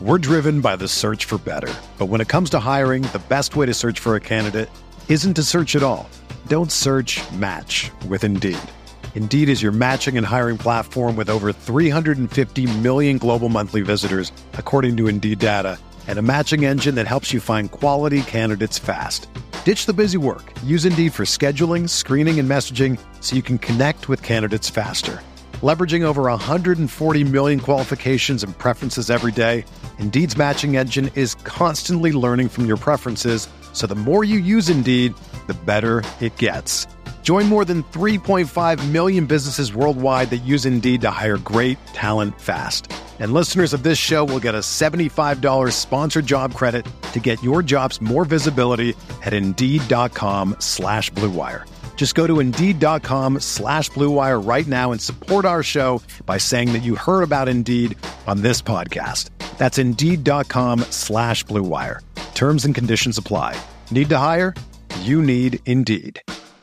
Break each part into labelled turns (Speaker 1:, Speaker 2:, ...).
Speaker 1: We're driven by the search for better. But when it comes to hiring, the best way to search for a candidate isn't to search at all. Don't search, match with Indeed. Indeed is your matching and hiring platform with over 350 million global monthly visitors, according to Indeed data, and a matching engine that helps you find quality candidates fast. Ditch the busy work. Use Indeed for scheduling, screening, and messaging so you can connect with candidates faster. Leveraging over 140 million qualifications and preferences every day, Indeed's matching engine is constantly learning from your preferences, so the more you use Indeed, the better it gets. Join more than 3.5 million businesses worldwide that use Indeed to hire great talent fast. And listeners of this show will get a $75 sponsored job credit to get your jobs more visibility at Indeed.com/Blue Wire. Just go to Indeed.com/Blue Wire right now and support our show by saying that you heard about Indeed on this podcast. That's Indeed.com/Blue Wire. Terms and conditions apply. Need to hire? You need Indeed.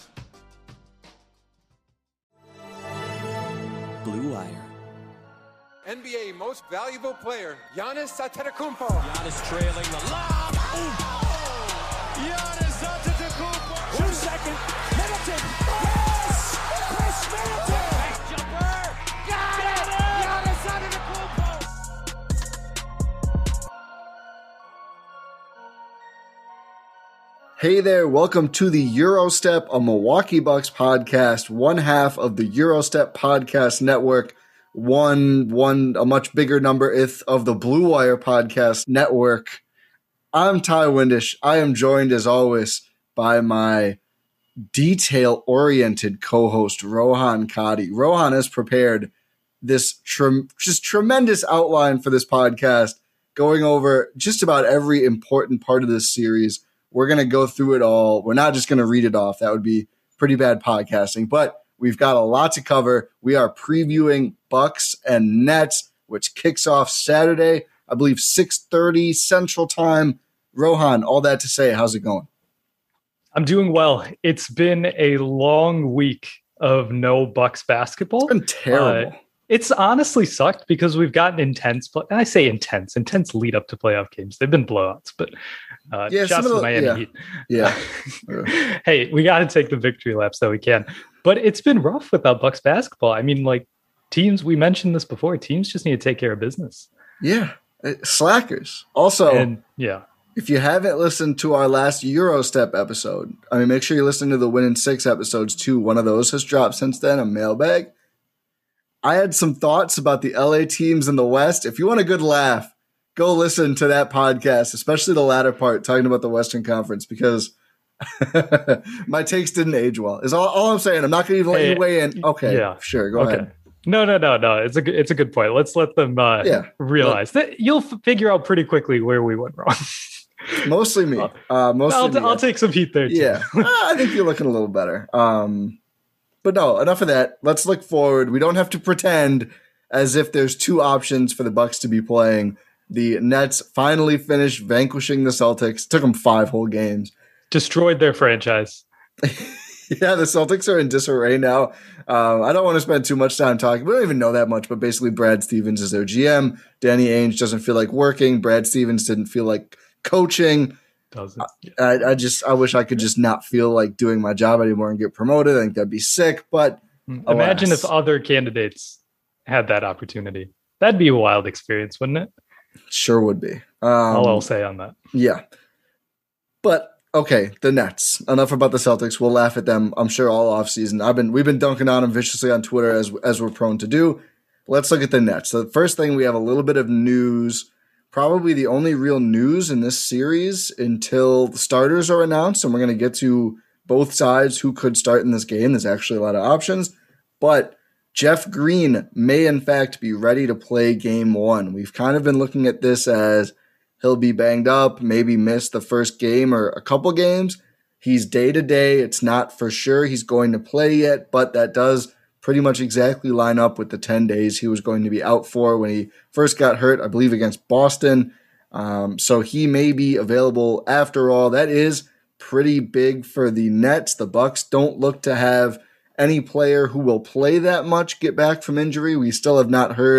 Speaker 2: Blue Wire.
Speaker 3: NBA Most Valuable Player, Giannis Antetokounmpo.
Speaker 4: Giannis trailing the lob. Giannis Antetokounmpo.
Speaker 5: 2 second. Middleton. Yes! Chris Middleton.
Speaker 4: Nice jumper. Got it.
Speaker 5: Giannis Antetokounmpo.
Speaker 6: Hey there, welcome to the Eurostep, a Milwaukee Bucks podcast, one half of the Eurostep podcast network, a much bigger number of the Blue Wire podcast network. I'm Ty Windish. I am joined as always by my detail-oriented co-host, Rohan Kadi. Rohan has prepared this just tremendous outline for this podcast, going over just about every important part of this series. We're going to go through it all. We're not just going to read it off. That would be pretty bad podcasting, but we've got a lot to cover. We are previewing Bucks and Nets, which kicks off Saturday, I believe 6:30 Central Time. Rohan, all that to say, how's it going?
Speaker 7: I'm doing well. It's been a long week of no Bucks basketball.
Speaker 6: It's been terrible.
Speaker 7: It's honestly sucked because we've gotten intense, and I say intense lead up to playoff games. They've been blowouts, but just the Miami Heat.
Speaker 6: Yeah.
Speaker 7: Hey, we got to take the victory laps that we can. But it's been rough without Bucks basketball. I mean, like teams, we mentioned this before, teams just need to take care of business.
Speaker 6: Yeah. Slackers. Also, if you haven't listened to our last Eurostep episode, make sure you listen to the Win in 6 episodes too. One of those has dropped since then, a mailbag. I had some thoughts about the LA teams in the West. If you want a good laugh, go listen to that podcast, especially the latter part, talking about the Western Conference, because my takes didn't age well. Is all I'm saying. I'm not going to even let you weigh in. Okay, sure, go ahead.
Speaker 7: No. It's a good point. Let's let them realize that you'll figure out pretty quickly where we went wrong.
Speaker 6: Mostly me.
Speaker 7: I'll take some heat there too.
Speaker 6: Yeah, I think you're looking a little better. But no, enough of that. Let's look forward. We don't have to pretend as if there's two options for the Bucks to be playing. The Nets finally finished vanquishing the Celtics. Took them 5 whole games.
Speaker 7: Destroyed their franchise.
Speaker 6: Yeah, the Celtics are in disarray now. I don't want to spend too much time talking. We don't even know that much, but basically Brad Stevens is their GM. Danny Ainge doesn't feel like working. Brad Stevens didn't feel like coaching.
Speaker 7: Doesn't.
Speaker 6: I wish I could just not feel like doing my job anymore and get promoted. I think that'd be sick. But
Speaker 7: imagine if other candidates had that opportunity. That'd be a wild experience, wouldn't it?
Speaker 6: Sure would be.
Speaker 7: All I'll say on that.
Speaker 6: Yeah. But okay, the Nets. Enough about the Celtics. We'll laugh at them, I'm sure, all offseason. We've been dunking on them viciously on Twitter as we're prone to do. Let's look at the Nets. So the first thing, we have a little bit of news. Probably the only real news in this series until the starters are announced, and we're going to get to both sides who could start in this game. There's actually a lot of options, but Jeff Green may in fact be ready to play game 1. We've kind of been looking at this as he'll be banged up, maybe miss the first game or a couple games. He's day-to-day. It's not for sure he's going to play yet, but that does pretty much exactly line up with the 10 days he was going to be out for when he first got hurt, I believe, against Boston. So he may be available after all. That is pretty big for the Nets. The Bucks don't look to have any player who will play that much get back from injury. We still have not heard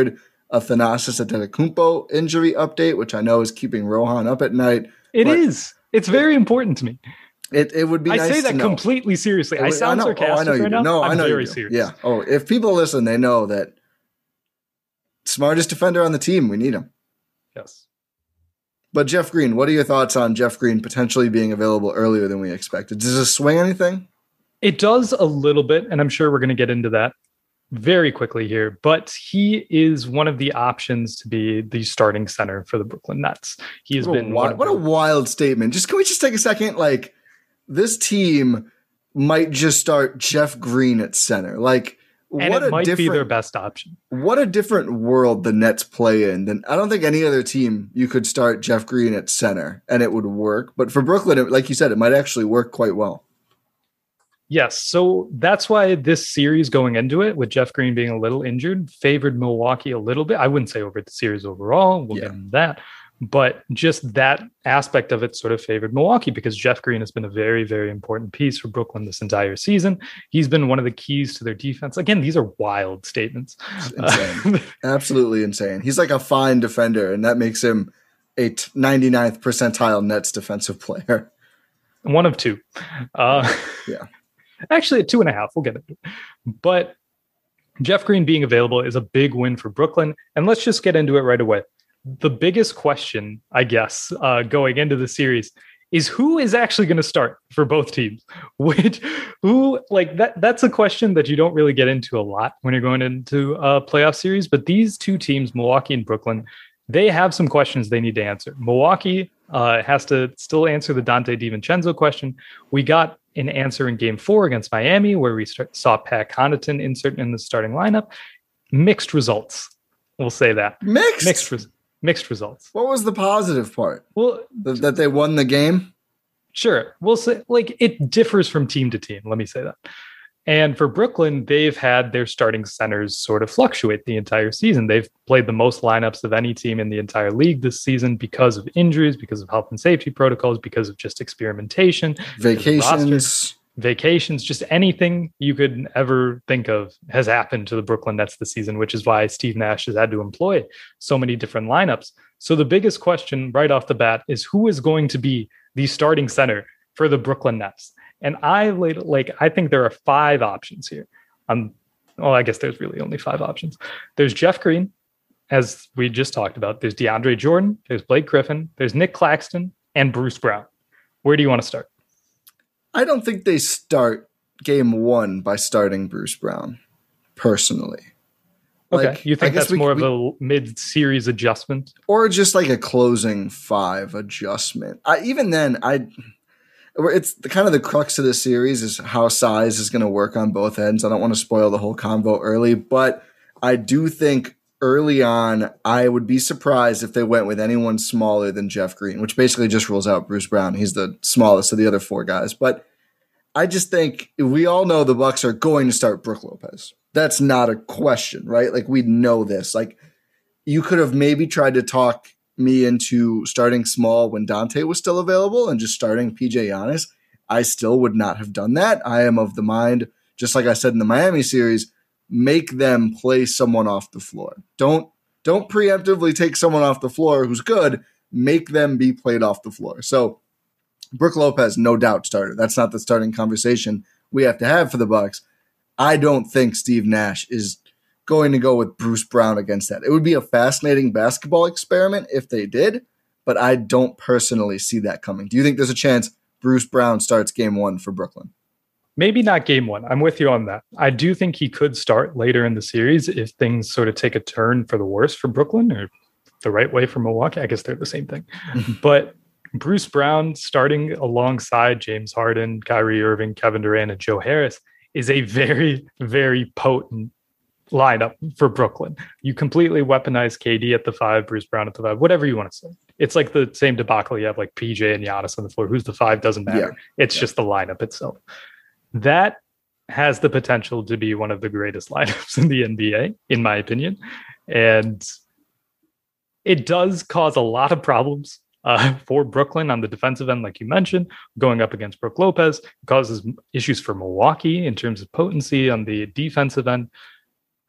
Speaker 6: a Thanasis Antetokounmpo injury update, which I know is keeping Rohan up at night.
Speaker 7: It is. It's very important to me.
Speaker 6: It would be nice to know.
Speaker 7: I say that completely seriously. I sound sarcastic right now.
Speaker 6: No, I know
Speaker 7: I'm very
Speaker 6: you do.
Speaker 7: serious.
Speaker 6: Yeah. Oh, if people listen, they know that smartest defender on the team, we need him.
Speaker 7: Yes.
Speaker 6: But Jeff Green, what are your thoughts on Jeff Green potentially being available earlier than we expected? Does this swing anything?
Speaker 7: It does a little bit, and I'm sure we're going to get into that very quickly here, but he is one of the options to be the starting center for the Brooklyn Nets. He has been
Speaker 6: what a wild statement. Can we just take a second? Like, this team might just start Jeff Green at center. Like,
Speaker 7: and
Speaker 6: what
Speaker 7: it might be their best option.
Speaker 6: What a different world the Nets play in. Than I don't think any other team you could start Jeff Green at center and it would work. But for Brooklyn, like you said, it might actually work quite well.
Speaker 7: Yes, so that's why this series going into it, with Jeff Green being a little injured, favored Milwaukee a little bit. I wouldn't say over the series overall. We'll get into that. But just that aspect of it sort of favored Milwaukee because Jeff Green has been a very, very important piece for Brooklyn this entire season. He's been one of the keys to their defense. Again, these are wild statements.
Speaker 6: Insane. Absolutely insane. He's like a fine defender, and that makes him a 99th percentile Nets defensive player.
Speaker 7: One of two.
Speaker 6: Yeah.
Speaker 7: Actually, at 2.5. We'll get into it. But Jeff Green being available is a big win for Brooklyn. And let's just get into it right away. The biggest question, I guess, going into the series is who is actually going to start for both teams. That's a question that you don't really get into a lot when you're going into a playoff series. But these two teams, Milwaukee and Brooklyn, they have some questions they need to answer. Milwaukee has to still answer the Dante DiVincenzo question. We got an answer in Game 4 against Miami, where we saw Pat Connaughton insert in the starting lineup. Mixed results. We'll say that. Mixed results.
Speaker 6: What was the positive part?
Speaker 7: Well,
Speaker 6: that they won the game?
Speaker 7: Sure. We'll say, it differs from team to team. Let me say that. And for Brooklyn, they've had their starting centers sort of fluctuate the entire season. They've played the most lineups of any team in the entire league this season because of injuries, because of health and safety protocols, because of just experimentation, vacations, just anything you could ever think of has happened to the Brooklyn Nets this season, which is why Steve Nash has had to employ so many different lineups. So the biggest question right off the bat is who is going to be the starting center for the Brooklyn Nets? And I think there are 5 options here. I guess there's really only 5 options. There's Jeff Green, as we just talked about. There's DeAndre Jordan. There's Blake Griffin. There's Nick Claxton and Bruce Brown. Where do you want to start?
Speaker 6: I don't think they start Game 1 by starting Bruce Brown, personally.
Speaker 7: Okay, you think that's more of a mid-series adjustment?
Speaker 6: Or just like a closing 5 adjustment. It's the crux of the series is how size is going to work on both ends. I don't want to spoil the whole convo early, but I do think early on, I would be surprised if they went with anyone smaller than Jeff Green, which basically just rules out Bruce Brown. He's the smallest of the other 4 guys. But I just think we all know the Bucks are going to start Brook Lopez. That's not a question, right? Like, we know this. Like, you could have maybe tried to talk me into starting small when Dante was still available and just starting PJ Giannis. I still would not have done that. I am of the mind, just like I said in the Miami series, make them play someone off the floor. Don't preemptively take someone off the floor who's good. Make them be played off the floor. So Brook Lopez, no doubt starter. That's not the starting conversation we have to have for the Bucks. I don't think Steve Nash is going to go with Bruce Brown against that. It would be a fascinating basketball experiment if they did, but I don't personally see that coming. Do you think there's a chance Bruce Brown starts Game 1 for Brooklyn?
Speaker 7: Maybe not Game 1. I'm with you on that. I do think he could start later in the series if things sort of take a turn for the worse for Brooklyn or the right way for Milwaukee. I guess they're the same thing. But Bruce Brown starting alongside James Harden, Kyrie Irving, Kevin Durant, and Joe Harris is a very, very potent lineup for Brooklyn. You completely weaponize KD at the 5, Bruce Brown at the 5, whatever you want to say. It's like the same debacle you have like PJ and Giannis on the floor. Who's the 5 doesn't matter. Yeah. It's just the lineup itself. That has the potential to be one of the greatest lineups in the NBA, in my opinion. And it does cause a lot of problems for Brooklyn on the defensive end, like you mentioned, going up against Brook Lopez. It causes issues for Milwaukee in terms of potency on the defensive end.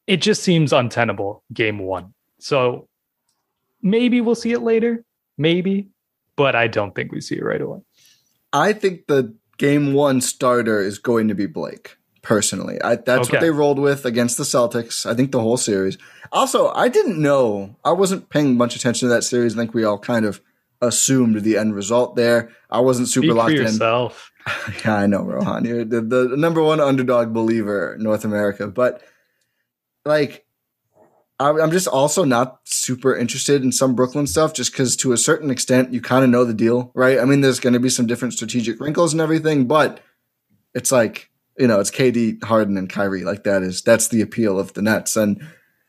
Speaker 7: it just seems untenable game one. So maybe we'll see it later, maybe, but I don't think we see it right away.
Speaker 6: I think the game one starter is going to be Blake, personally. That's what they rolled with against the Celtics, I think the whole series. Also, I didn't know. I wasn't paying much attention to that series. I think we all kind of assumed the end result there. I wasn't super locked in.
Speaker 7: Yourself.
Speaker 6: Yeah, I know, Rohan. You're the number one underdog believer in North America. But, like, I'm just also not super interested in some Brooklyn stuff just because to a certain extent you kind of know the deal, right? I mean, there's going to be some different strategic wrinkles and everything, but it's like, it's KD, Harden, and Kyrie. Like that's the appeal of the Nets. And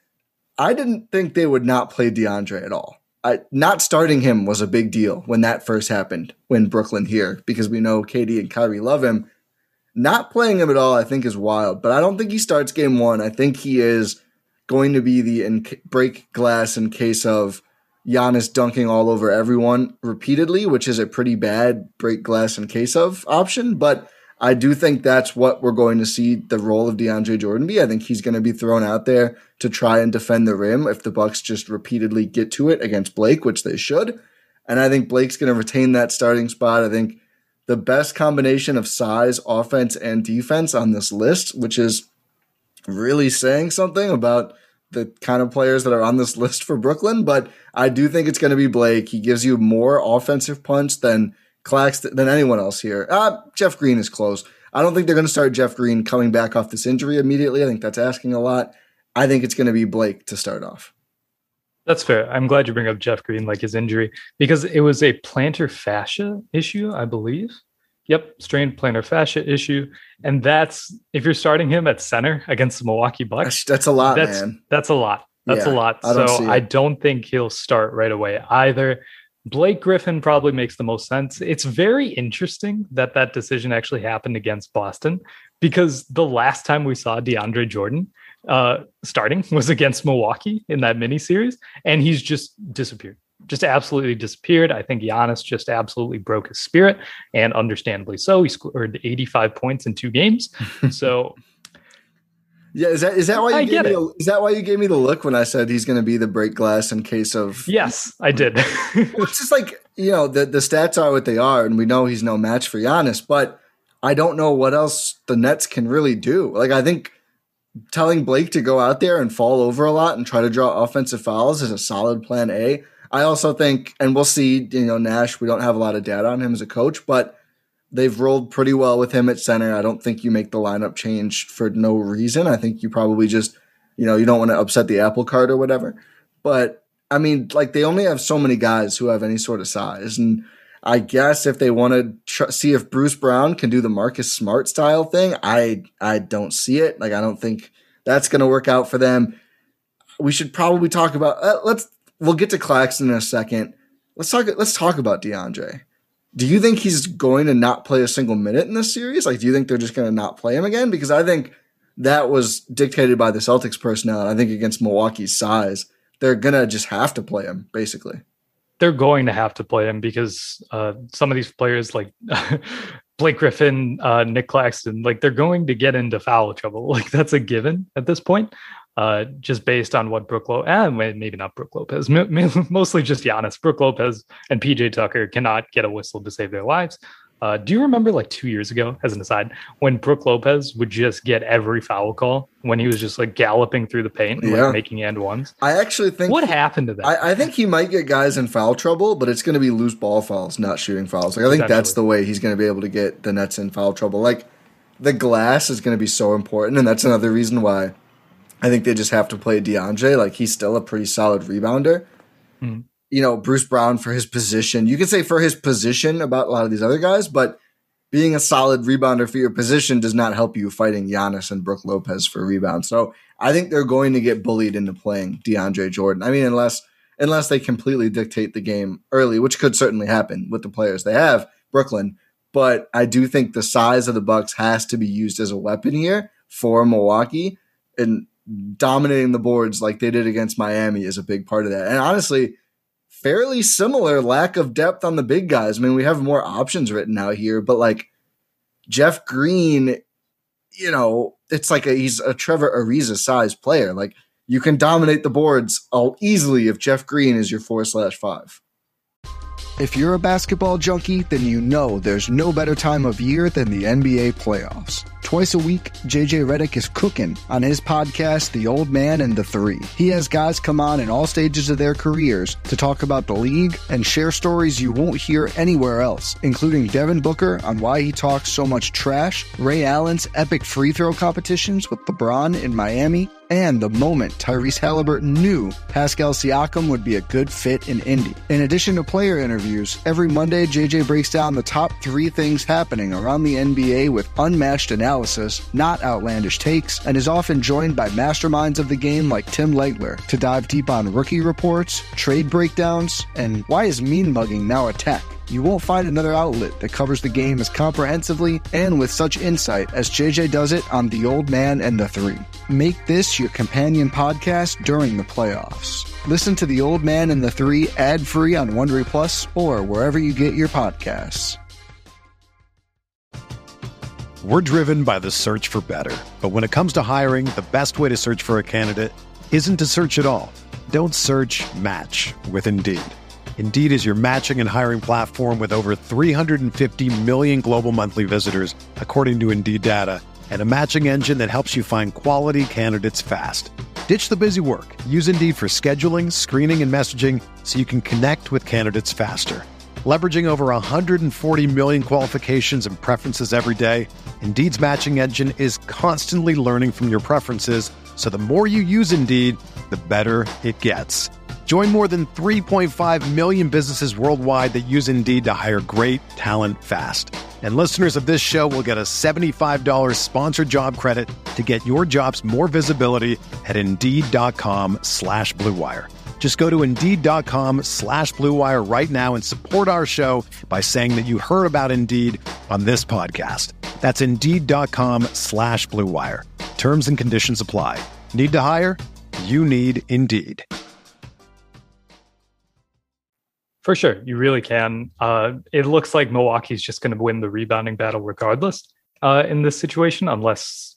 Speaker 6: I didn't think they would not play DeAndre at all. Not starting him was a big deal when that first happened, when Brooklyn here, because we know KD and Kyrie love him. Not playing him at all, I think, is wild, but I don't think he starts game one. I think he is going to be the break glass in case of Giannis dunking all over everyone repeatedly, which is a pretty bad break glass in case of option. But I do think that's what we're going to see the role of DeAndre Jordan be. I think he's going to be thrown out there to try and defend the rim if the Bucks just repeatedly get to it against Blake, which they should. And I think Blake's going to retain that starting spot. I think the best combination of size, offense, and defense on this list, which is really saying something about the kind of players that are on this list for Brooklyn, but I do think it's going to be Blake. He gives you more offensive punch than Claxton, than anyone else here. Jeff Green is close. I don't think they're going to start Jeff Green coming back off this injury immediately. I think that's asking a lot. I think it's going to be Blake to start off.
Speaker 7: That's fair. I'm glad you bring up Jeff Green, like his injury, because it was a plantar fascia issue, I believe. Yep, strained plantar fascia issue. And that's, if you're starting him at center against the Milwaukee Bucks.
Speaker 6: That's a lot, man.
Speaker 7: That's a lot. That's a lot. I don't think he'll start right away either. Blake Griffin probably makes the most sense. It's very interesting that decision actually happened against Boston, because the last time we saw DeAndre Jordan starting was against Milwaukee in that mini series, and he's just disappeared. Just absolutely disappeared. I think Giannis just absolutely broke his spirit, and understandably so. He scored 85 points in 2 games. So,
Speaker 6: yeah, is that why you gave me? Is that why you gave me the look when I said he's going to be the break glass in case of?
Speaker 7: Yes, I did.
Speaker 6: Well, it's just like the stats are what they are, and we know he's no match for Giannis. But I don't know what else the Nets can really do. Like, I think telling Blake to go out there and fall over a lot and try to draw offensive fouls is a solid plan A. I also think, and we'll see, Nash, we don't have a lot of data on him as a coach, but they've rolled pretty well with him at center. I don't think you make the lineup change for no reason. I think you probably just, you don't want to upset the apple cart or whatever. But, I mean, like, they only have so many guys who have any sort of size. And I guess if they want to see if Bruce Brown can do the Marcus Smart style thing, I don't see it. Like, I don't think that's going to work out for them. We should probably talk about we'll get to Claxton in a second. Let's talk about DeAndre. Do you think he's going to not play a single minute in this series? Like, do you think they're just going to not play him again? Because I think that was dictated by the Celtics personnel. And I think against Milwaukee's size, they're going to just have to play him, basically.
Speaker 7: They're going to have to play him because some of these players like Blake Griffin, Nick Claxton, like, they're going to get into foul trouble. Like, that's a given at this point. Just based on what maybe not Brook Lopez, mostly just Giannis. Brook Lopez and PJ Tucker cannot get a whistle to save their lives. Do you remember, like, 2 years ago, as an aside, when Brook Lopez would just get every foul call when he was just, like, galloping through the paint and like, making and ones? I
Speaker 6: actually think
Speaker 7: what happened to that?
Speaker 6: I think he might get guys in foul trouble, but it's going to be loose ball fouls, not shooting fouls. Like, I think that's the way he's going to be able to get the Nets in foul trouble. Like, the glass is going to be so important, and that's another reason why I think they just have to play DeAndre. Like, he's still a pretty solid rebounder. Mm. Bruce Brown for his position. You can say for his position about a lot of these other guys, but being a solid rebounder for your position does not help you fighting Giannis and Brook Lopez for rebounds. So I think they're going to get bullied into playing DeAndre Jordan. I mean, unless they completely dictate the game early, which could certainly happen with the players they have, Brooklyn. But I do think the size of the Bucks has to be used as a weapon here for Milwaukee, and dominating the boards like they did against Miami is a big part of that. And honestly, fairly similar lack of depth on the big guys. I mean, we have more options written out here, but like Jeff Green, it's like he's a Trevor Ariza-sized player. Like, you can dominate the boards all easily if Jeff Green is your 4/5.
Speaker 2: If you're a basketball junkie, then you know there's no better time of year than the NBA playoffs. Twice a week, JJ Redick is cooking on his podcast, The Old Man and the Three. He has guys come on in all stages of their careers to talk about the league and share stories you won't hear anywhere else, including Devin Booker on why he talks so much trash, Ray Allen's epic free throw competitions with LeBron in Miami, and the moment Tyrese Halliburton knew Pascal Siakam would be a good fit in Indy. In addition to player interviews, every Monday JJ breaks down the top 3 things happening around the NBA with unmatched analysis, not outlandish takes, and is often joined by masterminds of the game like Tim Legler to dive deep on rookie reports, trade breakdowns, and why is mean mugging now a tech. You won't find another outlet that covers the game as comprehensively and with such insight as JJ does it on The Old Man and the Three. Make this your companion podcast during the playoffs. Listen to The Old Man and the Three ad-free on Wondery Plus or wherever you get your podcasts.
Speaker 1: We're driven by the search for better. But when it comes to hiring, the best way to search for a candidate isn't to search at all. Don't search, match with Indeed. Indeed is your matching and hiring platform with over 350 million global monthly visitors, according to Indeed data, and a matching engine that helps you find quality candidates fast. Ditch the busy work. Use Indeed for scheduling, screening, and messaging so you can connect with candidates faster. Leveraging over 140 million qualifications and preferences every day, Indeed's matching engine is constantly learning from your preferences, so the more you use Indeed, the better it gets. Join more than 3.5 million businesses worldwide that use Indeed to hire great talent fast. And listeners of this show will get a $75 sponsored job credit to get your jobs more visibility at Indeed.com/Blue Wire. Just go to Indeed.com/Blue Wire right now and support our show by saying that you heard about Indeed on this podcast. That's Indeed.com/Blue Wire. Terms and conditions apply. Need to hire? You need Indeed.
Speaker 7: For sure, you really can. It looks like Milwaukee's just going to win the rebounding battle regardless in this situation, unless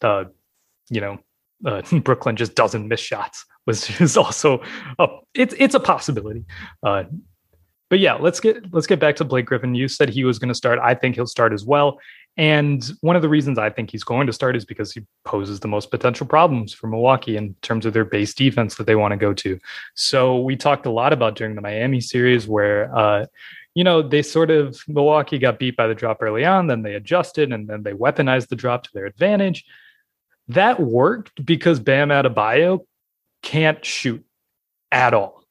Speaker 7: Brooklyn just doesn't miss shots, which is also it's a possibility. But yeah, let's get back to Blake Griffin. You said he was going to start. I think he'll start as well. And one of the reasons I think he's going to start is because he poses the most potential problems for Milwaukee in terms of their base defense that they want to go to. So we talked a lot about during the Miami series where, Milwaukee got beat by the drop early on, then they adjusted and then they weaponized the drop to their advantage. That worked because Bam Adebayo can't shoot at all.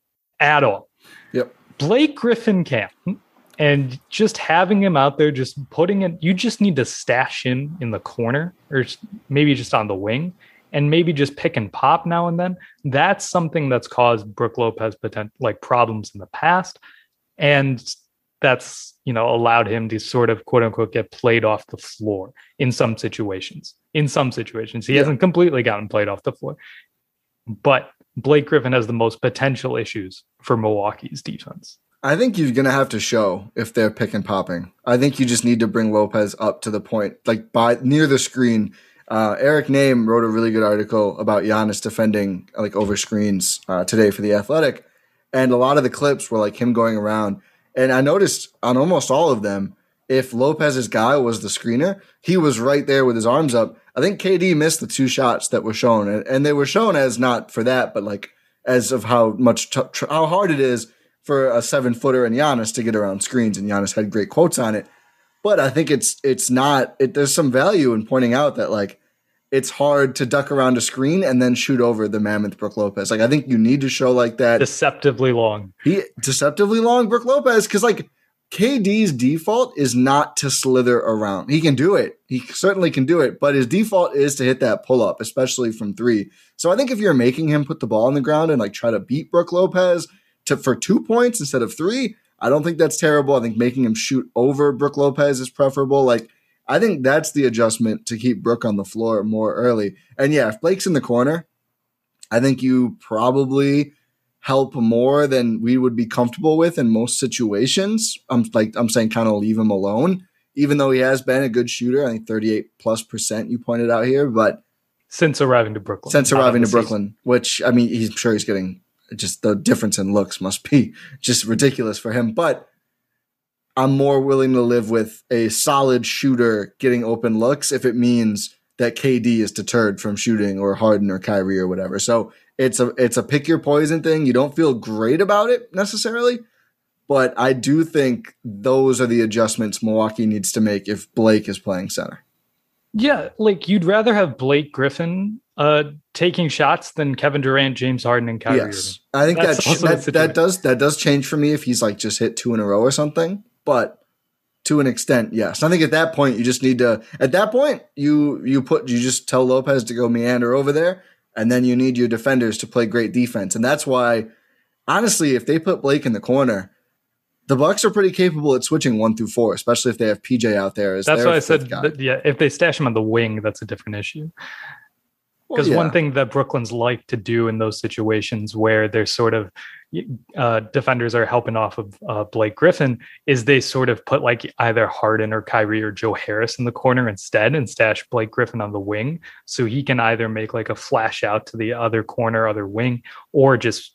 Speaker 6: Yep.
Speaker 7: Blake Griffin can. And just having him out there, just putting it, you just need to stash him in the corner or maybe just on the wing and maybe just pick and pop now and then. That's something that's caused Brook Lopez problems in the past. And that's, allowed him to sort of quote unquote get played off the floor in some situations. He hasn't completely gotten played off the floor, but Blake Griffin has the most potential issues for Milwaukee's defense.
Speaker 6: I think you're going to have to show if they're pick and popping. I think you just need to bring Lopez up to the point, like by near the screen. Eric Name wrote a really good article about Giannis defending over screens today for The Athletic. And a lot of the clips were like him going around. And I noticed on almost all of them, if Lopez's guy was the screener, he was right there with his arms up. I think KD missed the 2 shots that were shown. And they were shown as not for that, but as of how much how hard it is for a 7-footer and Giannis to get around screens, and Giannis had great quotes on it. But I think there's some value in pointing out that it's hard to duck around a screen and then shoot over the mammoth Brook Lopez. I think you need to show that.
Speaker 7: Deceptively long
Speaker 6: Brook Lopez, because KD's default is not to slither around. He can do it. He certainly can do it, but his default is to hit that pull up, especially from 3. So I think if you're making him put the ball on the ground and try to beat Brook Lopez for 2 points instead of 3, I don't think that's terrible. I think making him shoot over Brook Lopez is preferable. I think that's the adjustment to keep Brook on the floor more early. And yeah, if Blake's in the corner, I think you probably help more than we would be comfortable with in most situations. I'm saying kind of leave him alone even though he has been a good shooter. I think 38+% you pointed out here, but
Speaker 7: since arriving to Brooklyn.
Speaker 6: Which, I mean, he's sure he's getting just the difference in looks must be just ridiculous for him. But I'm more willing to live with a solid shooter getting open looks if it means that KD is deterred from shooting, or Harden or Kyrie or whatever. So it's a pick your poison thing. You don't feel great about it necessarily, but I do think those are the adjustments Milwaukee needs to make if Blake is playing center.
Speaker 7: Yeah, like you'd rather have Blake Griffin taking shots than Kevin Durant, James Harden, and Kyrie Irving.
Speaker 6: I think that does change for me if he's like just hit 2 in a row or something. But to an extent, yes. I think at that point you just need to. At that point, you just tell Lopez to go meander over there, and then you need your defenders to play great defense. And that's why, honestly, if they put Blake in the corner, the Bucks are pretty capable at switching 1 through 4, especially if they have PJ out there. That's why I said,
Speaker 7: if they stash him on the wing, that's a different issue. Because one thing that Brooklyn's like to do in those situations where they're sort of defenders are helping off of Blake Griffin is they sort of put like either Harden or Kyrie or Joe Harris in the corner instead and stash Blake Griffin on the wing. So he can either make like a flash out to the other corner, other wing, or just,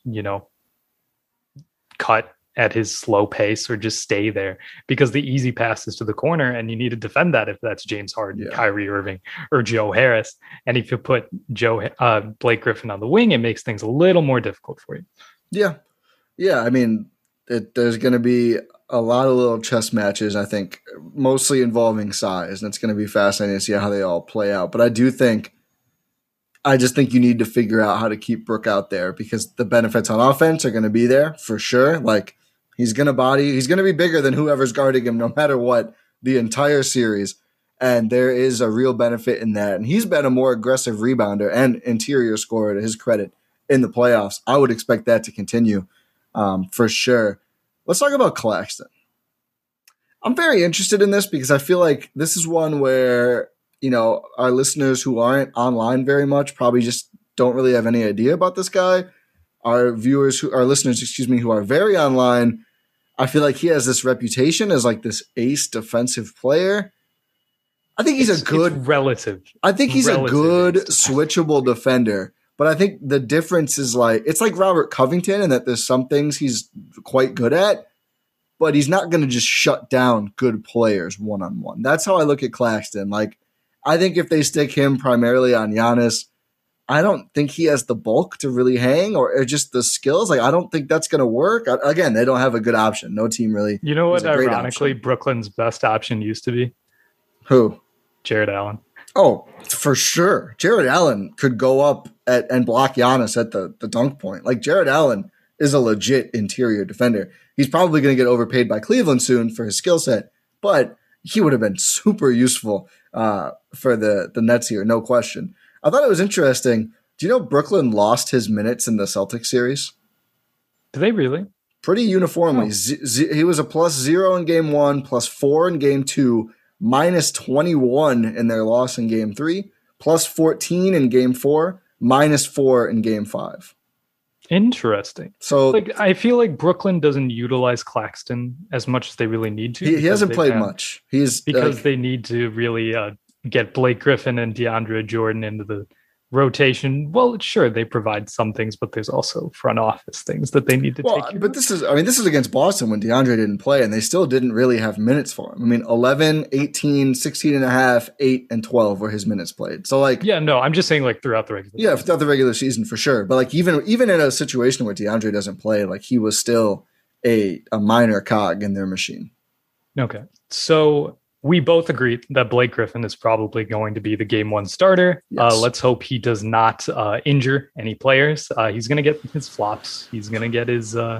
Speaker 7: cut at his slow pace or just stay there, because the easy pass is to the corner and you need to defend that if that's James Harden, Kyrie Irving, or Joe Harris. And if you put Blake Griffin on the wing, it makes things a little more difficult for you.
Speaker 6: Yeah. Yeah. I mean, there's going to be a lot of little chess matches, I think, mostly involving size. And it's going to be fascinating to see how they all play out. But I just think you need to figure out how to keep Brook out there, because the benefits on offense are going to be there for sure. Like, he's going to be bigger than whoever's guarding him no matter what the entire series. And there is a real benefit in that. And he's been a more aggressive rebounder and interior scorer, to his credit, in the playoffs. I would expect that to continue for sure. Let's talk about Claxton. I'm very interested in this because I feel like this is one where, our listeners who aren't online very much probably just don't really have any idea about this guy. Our listeners, who are very online, I feel like he has this reputation as like this ace defensive player. I think he's a good switchable defender, but I think the difference is it's like Robert Covington in that there's some things he's quite good at, but he's not going to just shut down good players one-on-one. That's how I look at Claxton. Like, I think if they stick him primarily on Giannis, I don't think he has the bulk to really hang or just the skills. Like, I don't think that's going to work. Again, they don't have a good option. No team really.
Speaker 7: You know what, ironically, Brooklyn's best option used to be?
Speaker 6: Who?
Speaker 7: Jared Allen.
Speaker 6: Oh, for sure. Jared Allen could go up and block Giannis at the dunk point. Like, Jared Allen is a legit interior defender. He's probably going to get overpaid by Cleveland soon for his skill set, but he would have been super useful for the Nets here, no question. I thought it was interesting. Do you know Brooklyn lost his minutes in the Celtics series?
Speaker 7: Did they really?
Speaker 6: Pretty uniformly. He was a +0 in game 1, +4 in game 2, -21 in their loss in game 3, +14 in game 4, -4 in game 5.
Speaker 7: Interesting.
Speaker 6: So,
Speaker 7: I feel like Brooklyn doesn't utilize Claxton as much as they really need to.
Speaker 6: He hasn't played much.
Speaker 7: They need to really get Blake Griffin and DeAndre Jordan into the rotation. Well, sure, they provide some things, but there's also front office things that they need to take care
Speaker 6: of. But this is against Boston when DeAndre didn't play, and they still didn't really have minutes for him. I mean, 11, 18, 16 and a half, 8, and 12 were his minutes played. So,
Speaker 7: I'm just saying, throughout the regular season.
Speaker 6: Yeah, throughout the regular season for sure. But, even in a situation where DeAndre doesn't play, he was still a minor cog in their machine.
Speaker 7: Okay. So we both agree that Blake Griffin is probably going to be the game 1 starter.
Speaker 6: Yes.
Speaker 7: Let's hope he does not injure any players. He's going to get his flops. He's going to get his how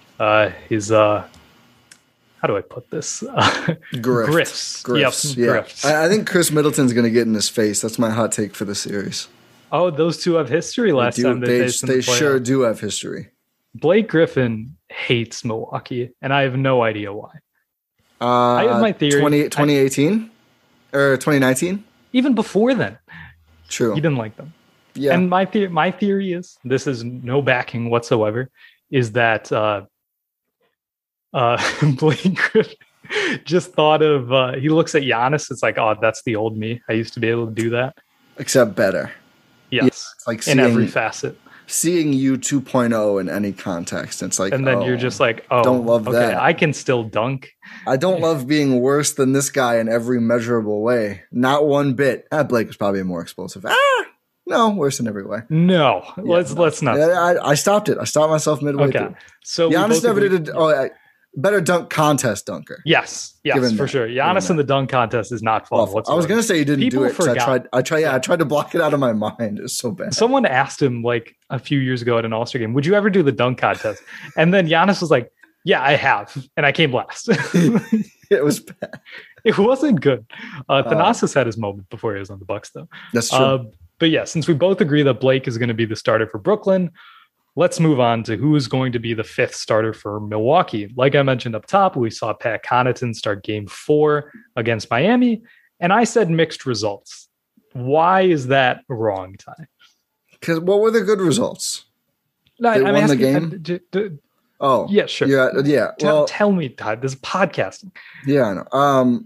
Speaker 7: do I put this? Griffs.
Speaker 6: Yep,
Speaker 7: yeah. Griffs.
Speaker 6: I think Chris Middleton's going to get in his face. That's my hot take for the series.
Speaker 7: Oh, those two have history last time.
Speaker 6: They sure do have history.
Speaker 7: Blake Griffin hates Milwaukee, and I have no idea why. I have my theory.
Speaker 6: 2018 or 2019?
Speaker 7: Even before then.
Speaker 6: True.
Speaker 7: He didn't like them.
Speaker 6: Yeah.
Speaker 7: And my theory is, this is no backing whatsoever, is that Blake Griffin Just thought of he looks at Giannis. It's like, oh, that's the old me. I used to be able to do that.
Speaker 6: Except better.
Speaker 7: Yes,
Speaker 6: it's like
Speaker 7: in every facet.
Speaker 6: Seeing you 2.0 in any context, it's like,
Speaker 7: and then you're just like, oh,
Speaker 6: don't love
Speaker 7: okay,
Speaker 6: that.
Speaker 7: I can still dunk.
Speaker 6: I don't love being worse than this guy in every measurable way. Not one bit. Blake was probably more explosive. No, worse in every way.
Speaker 7: No, let's not.
Speaker 6: I stopped it. I stopped myself midway through.
Speaker 7: So
Speaker 6: Giannis never did better dunk contest dunker.
Speaker 7: Yes, for sure. Giannis in the dunk contest is not fun whatsoever.
Speaker 6: I was going to say he didn't do it because I tried to block it out of my mind. It was so bad.
Speaker 7: Someone asked him like a few years ago at an All-Star game, would you ever do the dunk contest? And then Giannis was like, yeah, I have. And I came last.
Speaker 6: It was bad.
Speaker 7: It wasn't good. Thanasis had his moment before he was on the Bucks, though.
Speaker 6: That's true.
Speaker 7: But yeah, since we both agree that Blake is going to be the starter for Brooklyn, let's move on to who is going to be the fifth starter for Milwaukee. Like I mentioned up top, we saw Pat Connaughton start game 4 against Miami, and I said mixed results. Why is that wrong, Ty?
Speaker 6: Because what were the good results?
Speaker 7: No,
Speaker 6: they won the game?
Speaker 7: Oh, yeah, sure.
Speaker 6: Yeah. Well,
Speaker 7: tell me, Ty, this is podcasting.
Speaker 6: Yeah, I know.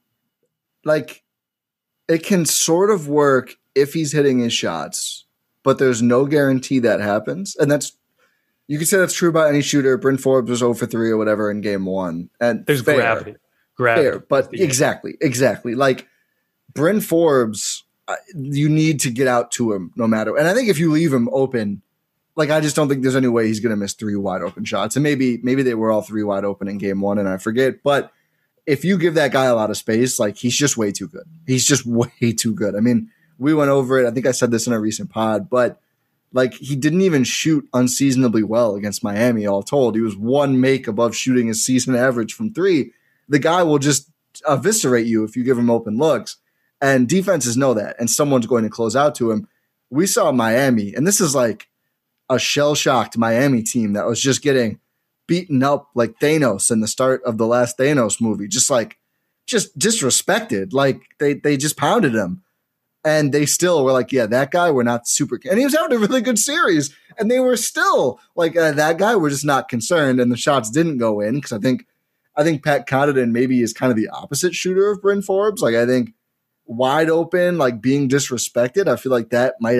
Speaker 6: Like, it can sort of work if he's hitting his shots, but there's no guarantee that happens. And you can say that's true about any shooter. Bryn Forbes was 0 for 3 or whatever in game 1. And
Speaker 7: there's gravity.
Speaker 6: Fair, but exactly. Like Bryn Forbes, you need to get out to him no matter. And I think if you leave him open, like I just don't think there's any way he's going to miss 3 wide open shots. And maybe they were all 3 wide open in game 1 and I forget. But if you give that guy a lot of space, like he's just way too good. He's just way too good. I mean, we went over it. I think I said this in a recent pod, but like he didn't even shoot unseasonably well against Miami all told. He was 1 make above shooting his season average from 3. The guy will just eviscerate you if you give him open looks. And defenses know that. And someone's going to close out to him. We saw Miami, and this is like a shell-shocked Miami team that was just getting beaten up like Thanos in the start of the last Thanos movie. Just disrespected. Like they just pounded him. And they still were like, yeah, that guy, we're not super. And he was having a really good series. And they were still like, that guy, we're just not concerned. And the shots didn't go in because I think Pat Connaughton maybe is kind of the opposite shooter of Bryn Forbes. Like, I think wide open, like being disrespected, I feel like that might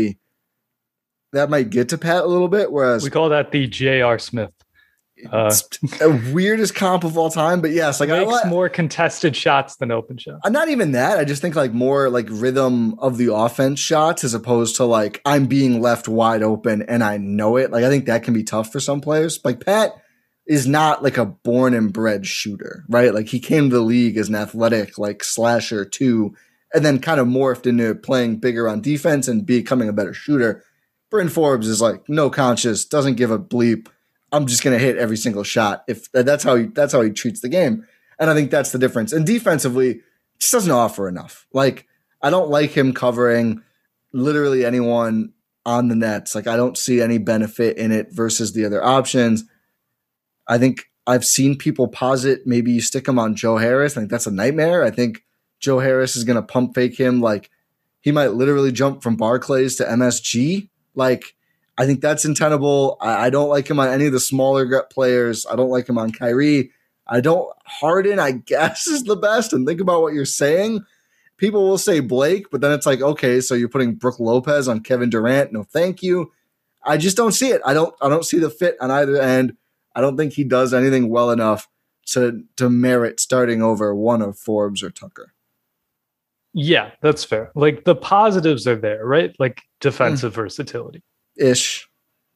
Speaker 6: get to Pat a little bit. Whereas
Speaker 7: we call that the J.R. Smith.
Speaker 6: Weirdest comp of all time, but yes, like
Speaker 7: makes more contested shots than open shots.
Speaker 6: Not even that. I just think like more like rhythm of the offense shots as opposed to like I'm being left wide open and I know it. Like I think that can be tough for some players. Like Pat is not like a born and bred shooter, right? Like he came to the league as an athletic like slasher too, and then kind of morphed into playing bigger on defense and becoming a better shooter. Bryn Forbes is like no conscience, doesn't give a bleep. I'm just going to hit every single shot. If that's how he treats the game. And I think that's the difference. And defensively, just doesn't offer enough. Like, I don't like him covering literally anyone on the Nets. Like, I don't see any benefit in it versus the other options. I think I've seen people posit maybe you stick him on Joe Harris. I think that's a nightmare. I think Joe Harris is going to pump fake him. Like, he might literally jump from Barclays to MSG. Like, I think that's untenable. I don't like him on any of the smaller players. I don't like him on Kyrie. Harden, I guess, is the best. And think about what you're saying. People will say Blake, but then it's like, okay, so you're putting Brook Lopez on Kevin Durant. No, thank you. I just don't see it. I don't see the fit on either end. I don't think he does anything well enough to merit starting over one of Forbes or Tucker.
Speaker 7: Yeah, that's fair. Like the positives are there, right? Like defensive versatility.
Speaker 6: Ish.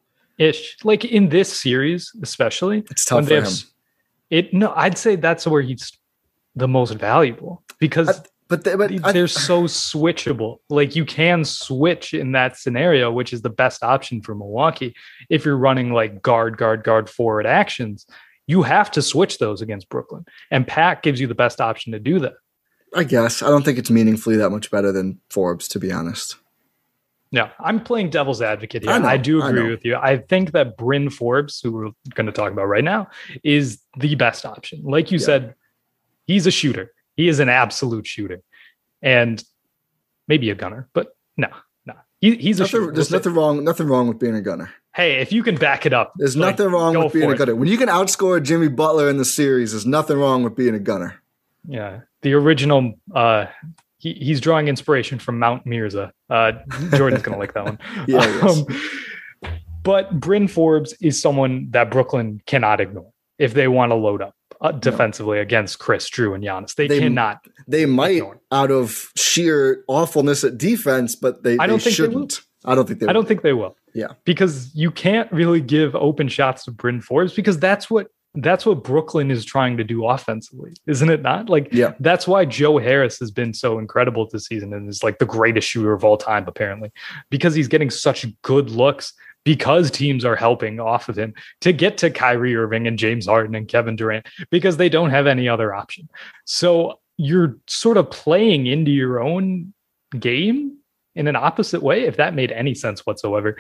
Speaker 7: Like in this series, especially,
Speaker 6: it's tough for him.
Speaker 7: I'd say that's where he's the most valuable because they're so switchable. Like you can switch in that scenario, which is the best option for Milwaukee. If you're running like guard forward actions, you have to switch those against Brooklyn. And Pat gives you the best option to do that.
Speaker 6: I guess. I don't think it's meaningfully that much better than Forbes, to be honest.
Speaker 7: No, I'm playing devil's advocate here. I do agree with you. I think that Bryn Forbes, who we're going to talk about right now, is the best option. Like you said, he's a shooter. He is an absolute shooter. And maybe a gunner, but no. He's a shooter.
Speaker 6: There's nothing wrong with being a gunner.
Speaker 7: Hey, if you can back it up.
Speaker 6: There's nothing wrong with being a gunner. When you can outscore Jimmy Butler in the series, there's nothing wrong with being a gunner.
Speaker 7: Yeah. The original, he's drawing inspiration from Mount Mirza. Jordan's going to like that one.
Speaker 6: Yeah,
Speaker 7: but Bryn Forbes is someone that Brooklyn cannot ignore if they want to load up defensively against Chris, Drew, and Giannis. They cannot.
Speaker 6: They might out of sheer awfulness at defense, but they shouldn't. I don't think they will.
Speaker 7: Yeah. Because you can't really give open shots to Bryn Forbes because that's what Brooklyn is trying to do offensively, isn't it not? That's why Joe Harris has been so incredible this season and is like the greatest shooter of all time, apparently, because he's getting such good looks because teams are helping off of him to get to Kyrie Irving and James Harden and Kevin Durant because they don't have any other option. So you're sort of playing into your own game in an opposite way, if that made any sense whatsoever.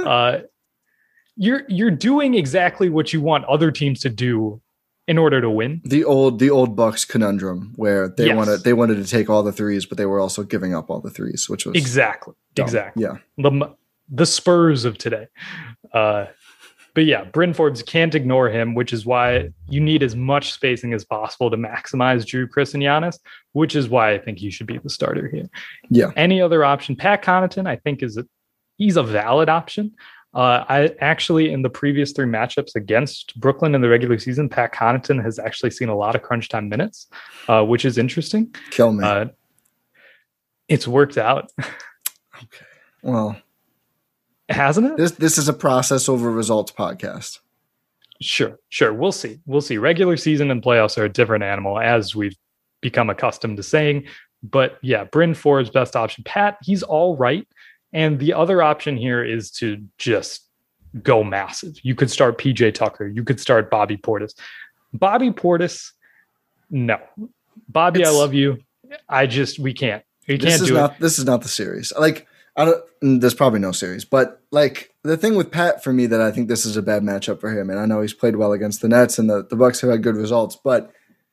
Speaker 7: You're doing exactly what you want other teams to do in order to win. The
Speaker 6: old Bucks conundrum where they wanted to take all the threes, but they were also giving up all the threes, which was
Speaker 7: exactly.
Speaker 6: Yeah.
Speaker 7: The Spurs of today. But yeah, Bryn Forbes can't ignore him, which is why you need as much spacing as possible to maximize Drew, Chris, and Giannis, which is why I think he should be the starter here.
Speaker 6: Yeah.
Speaker 7: Any other option? Pat Connaughton, I think he's a valid option. I actually, in the previous 3 matchups against Brooklyn in the regular season, Pat Connaughton has actually seen a lot of crunch time minutes, which is interesting.
Speaker 6: Kill me.
Speaker 7: It's worked out.
Speaker 6: Okay. Well,
Speaker 7: hasn't it?
Speaker 6: This is a process over results podcast.
Speaker 7: Sure. We'll see. Regular season and playoffs are a different animal, as we've become accustomed to saying. But yeah, Bryn Forbes, best option. Pat, he's all right. And the other option here is to just go massive. You could start PJ Tucker. You could start Bobby Portis. Bobby Portis, no. Bobby, I love you. We can't. We can't do it.
Speaker 6: This is not the series. There's probably no series. But the thing with Pat for me that I think this is a bad matchup for him, and I know he's played well against the Nets and the Bucks have had good results, but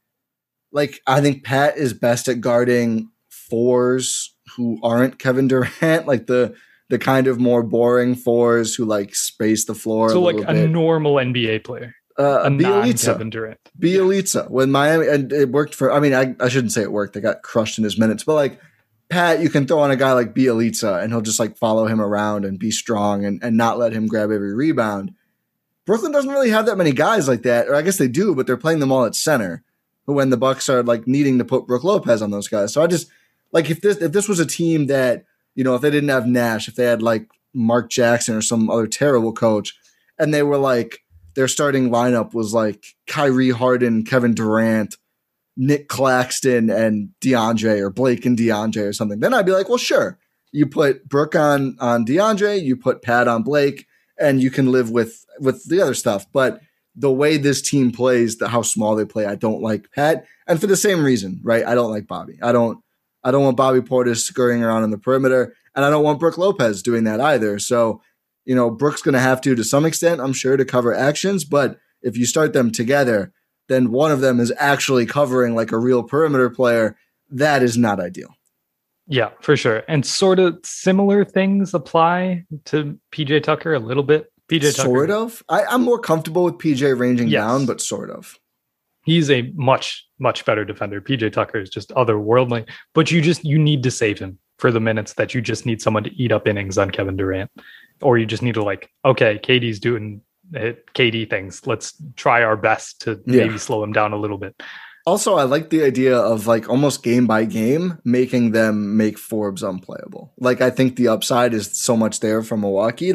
Speaker 6: I think Pat is best at guarding fours who aren't Kevin Durant, the kind of more boring fours who space the floor.
Speaker 7: So a normal NBA player.
Speaker 6: Kevin Durant. Bielitsa with Miami, and it worked for. I mean, I shouldn't say it worked. They got crushed in his minutes, but Pat, you can throw on a guy like Bielitsa, and he'll just follow him around and be strong and not let him grab every rebound. Brooklyn doesn't really have that many guys like that, or I guess they do, but they're playing them all at center. When the Bucks are needing to put Brook Lopez on those guys, so I just. If this was a team that, if they didn't have Nash, if they had Mark Jackson or some other terrible coach, and they were their starting lineup was Kyrie Harden, Kevin Durant, Nick Claxton, and DeAndre, or Blake and DeAndre or something, then I'd be well, sure. You put Brooke on DeAndre, you put Pat on Blake, and you can live with the other stuff. But the way this team plays, how small they play, I don't like Pat. And for the same reason, right? I don't like Bobby. I don't want Bobby Portis scurrying around on the perimeter, and I don't want Brook Lopez doing that either. So, Brook's going to have to some extent, I'm sure, to cover actions. But if you start them together, then one of them is actually covering a real perimeter player. That is not ideal.
Speaker 7: Yeah, for sure. And sort of similar things apply to PJ Tucker a little bit. PJ Tucker.
Speaker 6: Sort of. I'm more comfortable with PJ ranging down, but sort of.
Speaker 7: He's a much, much better defender. PJ Tucker is just otherworldly, but you need to save him for the minutes that you just need someone to eat up innings on Kevin Durant, or you just need to okay, KD's doing KD things. Let's try our best to maybe slow him down a little bit.
Speaker 6: Also, I like the idea of almost game by game making them make Forbes unplayable. I think the upside is so much there from Milwaukee.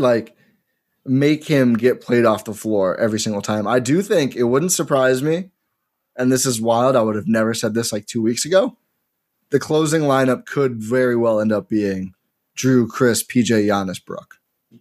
Speaker 6: Make him get played off the floor every single time. I do think it wouldn't surprise me. And this is wild. I would have never said this 2 weeks ago. The closing lineup could very well end up being Drew, Chris, PJ, Giannis, Brook.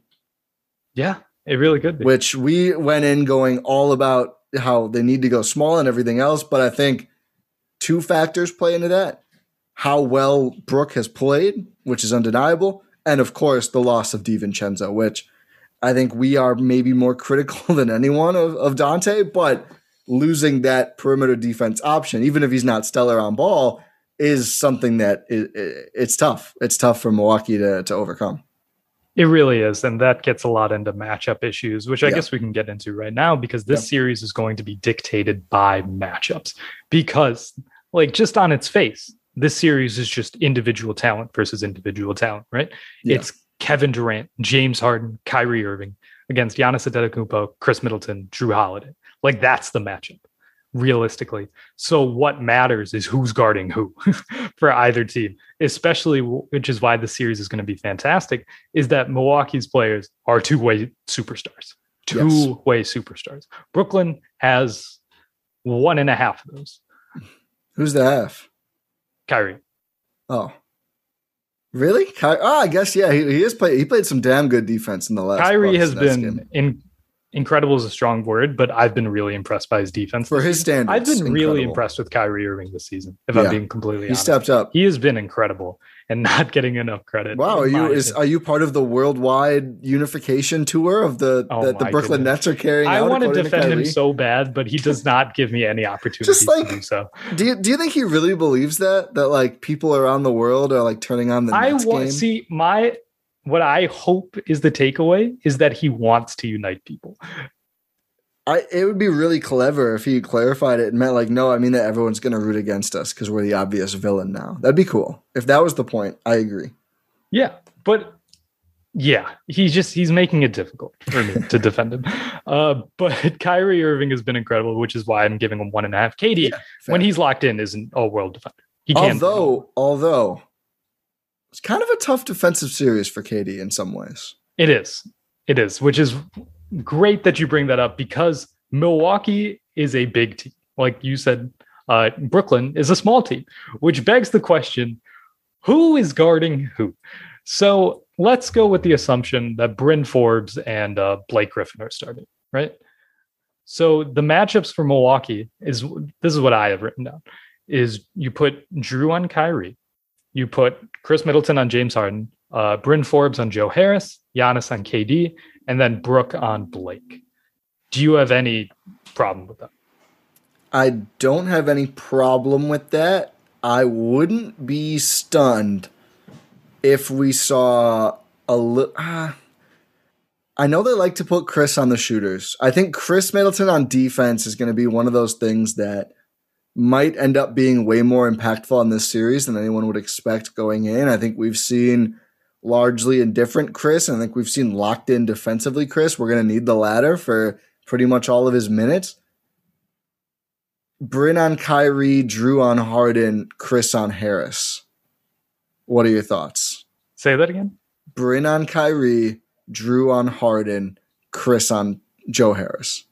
Speaker 7: Yeah, it really could be.
Speaker 6: Which we went in going all about how they need to go small and everything else. But I think 2 factors play into that. How well Brook has played, which is undeniable. And, of course, the loss of DiVincenzo, which I think we are maybe more critical than anyone of Dante. But losing that perimeter defense option, even if he's not stellar on ball, is something that it's tough. It's tough for Milwaukee to overcome.
Speaker 7: It really is. And that gets a lot into matchup issues, which I
Speaker 6: Yeah.
Speaker 7: guess we can get into right now, because this series is going to be dictated by matchups. Because, like, just on its face, this series is just individual talent versus individual talent, right?
Speaker 6: Yeah.
Speaker 7: It's Kevin Durant, James Harden, Kyrie Irving against Giannis Antetokounmpo, Chris Middleton, Drew Holiday. Like, that's the matchup, realistically. So what matters is who's guarding who for either team, especially, which is why the series is going to be fantastic, is that Milwaukee's players are two-way superstars. Two-way superstars. Brooklyn has 1.5 of those.
Speaker 6: Who's the half?
Speaker 7: Kyrie.
Speaker 6: Oh. Really? I guess, yeah. He has played. He played some damn good defense in the last.
Speaker 7: Kyrie has
Speaker 6: Bucks
Speaker 7: been incredible is a strong word, but I've been really impressed by his defense.
Speaker 6: For his standards.
Speaker 7: I've been really
Speaker 6: incredible.
Speaker 7: impressed with Kyrie Irving this season, if I'm being completely honest.
Speaker 6: He stepped up.
Speaker 7: He has been incredible and not getting enough credit.
Speaker 6: Wow, are you part of the worldwide unification tour of that the Brooklyn Nets are carrying out?
Speaker 7: I want to
Speaker 6: according
Speaker 7: defend him
Speaker 6: Kyrie?
Speaker 7: so bad, but he does not give me any opportunity
Speaker 6: Just like,
Speaker 7: to do so.
Speaker 6: Do you think he really believes that like people around the world are like turning on the Nets game?
Speaker 7: What I hope is the takeaway is that he wants to unite people.
Speaker 6: It would be really clever if he clarified it and meant like, no, I mean that everyone's going to root against us because we're the obvious villain now. That'd be cool. If that was the point, I agree.
Speaker 7: Yeah, but yeah, he's making it difficult for me to defend him. But Kyrie Irving has been incredible, which is why I'm giving him 1.5. KD, when he's locked in, is an all-world defender. He can.
Speaker 6: Although it's kind of a tough defensive series for KD in some ways.
Speaker 7: It is, which is great that you bring that up, because Milwaukee is a big team. Like you said, Brooklyn is a small team, which begs the question, who is guarding who? So let's go with the assumption that Bryn Forbes and Blake Griffin are starting, right? So the matchups for Milwaukee this is what I have written down, is you put Drew on Kyrie, you put Chris Middleton on James Harden, Bryn Forbes on Joe Harris, Giannis on KD, and then Brooke on Blake. Do you have any problem with that?
Speaker 6: I don't have any problem with that. I wouldn't be stunned if we saw a little. I know they like to put Chris on the shooters. I think Chris Middleton on defense is going to be one of those things that might end up being way more impactful in this series than anyone would expect going in. I think we've seen largely indifferent Chris, and I think we've seen locked in defensively Chris. We're going to need the latter for pretty much all of his minutes. Bryn on Kyrie, Drew on Harden, Chris on Harris. What are your thoughts?
Speaker 7: Say that again.
Speaker 6: Bryn on Kyrie, Drew on Harden, Chris on Joe Harris.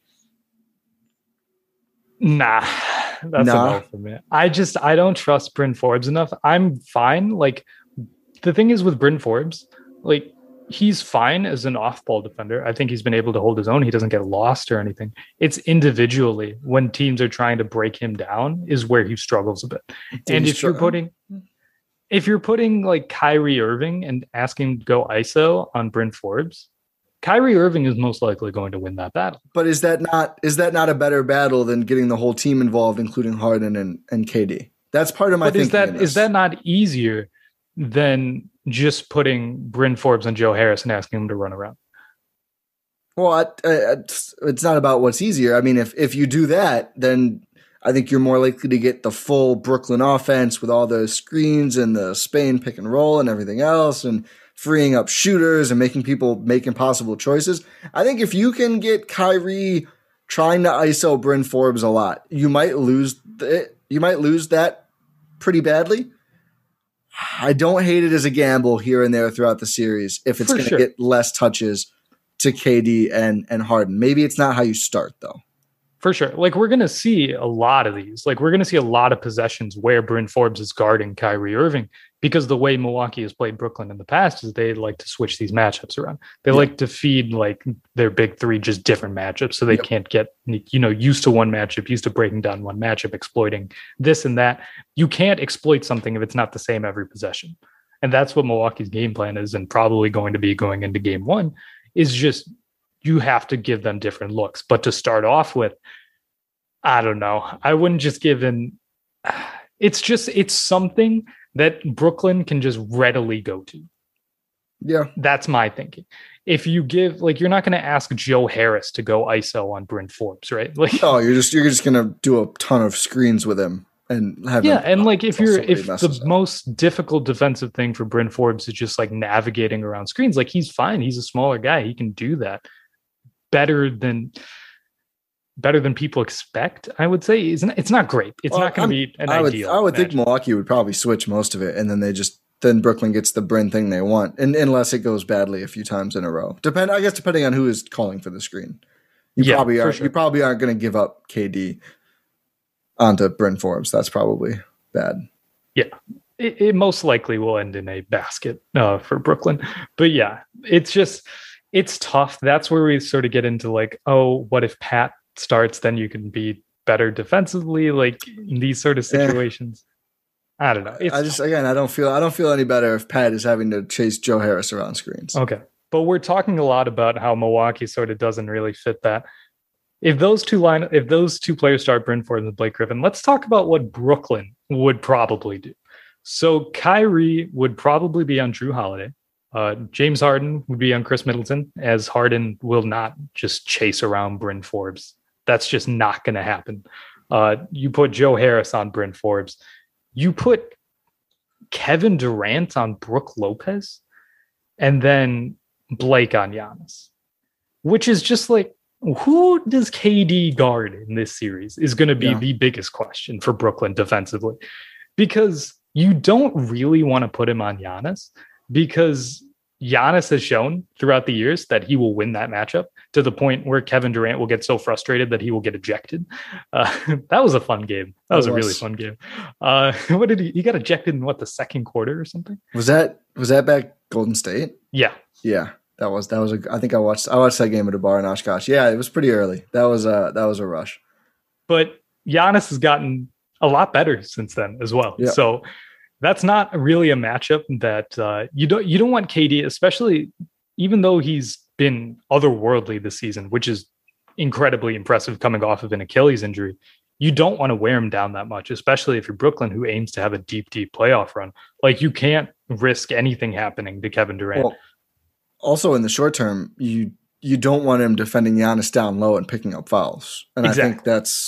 Speaker 7: Nah, that's a no for me. I don't trust Bryn Forbes enough. I'm fine. Like, the thing is with Bryn Forbes, like, he's fine as an off-ball defender. I think he's been able to hold his own. He doesn't get lost or anything. It's individually when teams are trying to break him down is where he struggles a bit. And if you're putting like Kyrie Irving and asking him to go ISO on Bryn Forbes, Kyrie Irving is most likely going to win that battle.
Speaker 6: But is that not a better battle than getting the whole team involved, including Harden and KD? That's part of my thinking.
Speaker 7: Is that not easier than just putting Bryn Forbes and Joe Harris and asking them to run around?
Speaker 6: Well, it's not about what's easier. I mean, if you do that, then I think you're more likely to get the full Brooklyn offense with all those screens and the Spain pick and roll and everything else, and freeing up shooters and making people make impossible choices. I think if you can get Kyrie trying to ISO Bryn Forbes a lot, you might lose that pretty badly. I don't hate it as a gamble here and there throughout the series if it's going to get less touches to KD and Harden. Maybe it's not how you start, though.
Speaker 7: For sure. Like, we're going to see a lot of these. Like, we're going to see a lot of possessions where Bryn Forbes is guarding Kyrie Irving, because the way Milwaukee has played Brooklyn in the past is they like to switch these matchups around. They like to feed like their big three just different matchups, so they can't get, used to one matchup, used to breaking down one matchup, exploiting this and that. You can't exploit something if it's not the same every possession. And that's what Milwaukee's game plan is, and probably going to be going into game one, is just you have to give them different looks. But to start off with, I don't know. I wouldn't just give in. It's something that Brooklyn can just readily go to.
Speaker 6: Yeah.
Speaker 7: That's my thinking. If you give, like, you're not going to ask Joe Harris to go ISO on Bryn Forbes, right? Like,
Speaker 6: No, you're just going to do a ton of screens with him and have
Speaker 7: yeah,
Speaker 6: him,
Speaker 7: and like if the
Speaker 6: up.
Speaker 7: most difficult defensive thing for Bryn Forbes is just like navigating around screens, like he's fine. He's a smaller guy. He can do that better than people expect. I would say it's not great. It's not going to be an ideal.
Speaker 6: I would think Milwaukee would probably switch most of it, and then Brooklyn gets the Bryn thing they want, and unless it goes badly a few times in a row. Depending on who is calling for the screen. You probably aren't going to give up KD onto Bryn Forbes. That's probably bad.
Speaker 7: Yeah, it most likely will end in a basket for Brooklyn. But yeah, it's tough. That's where we sort of get into like, oh, what if Pat starts? Then you can be better defensively, like in these sort of situations. I don't know. I don't feel any better if Pat is having to chase Joe Harris around screens. Okay. But we're talking a lot about how Milwaukee sort of doesn't really fit that. If those two players start Bryn Forbes and Blake Griffin, let's talk about what Brooklyn would probably do. So Kyrie would probably be on Drew Holiday. James Harden would be on Chris Middleton, as Harden will not just chase around Bryn Forbes. That's just not going to happen. You put Joe Harris on Bryn Forbes. You put Kevin Durant on Brook Lopez, and then Blake on Giannis, which is just like, who does KD guard in this series is going to be the biggest question for Brooklyn defensively, because you don't really want to put him on Giannis, because Giannis has shown throughout the years that he will win that matchup to the point where Kevin Durant will get so frustrated that he will get ejected. That was a fun game. That was a really fun game. What did he got ejected in the second quarter or something?
Speaker 6: Was that back Golden State?
Speaker 7: Yeah.
Speaker 6: That was I think I watched that game at a bar in Oshkosh. Yeah, it was pretty early. That was a rush.
Speaker 7: But Giannis has gotten a lot better since then as well.
Speaker 6: Yeah.
Speaker 7: So that's not really a matchup that you don't want KD, especially even though he's been otherworldly this season, which is incredibly impressive coming off of an Achilles injury. You don't want to wear him down that much, especially if you're Brooklyn, who aims to have a deep playoff run. Like, you can't risk anything happening to Kevin Durant. Well,
Speaker 6: also, in the short term, you don't want him defending Giannis down low and picking up fouls. And exactly. I think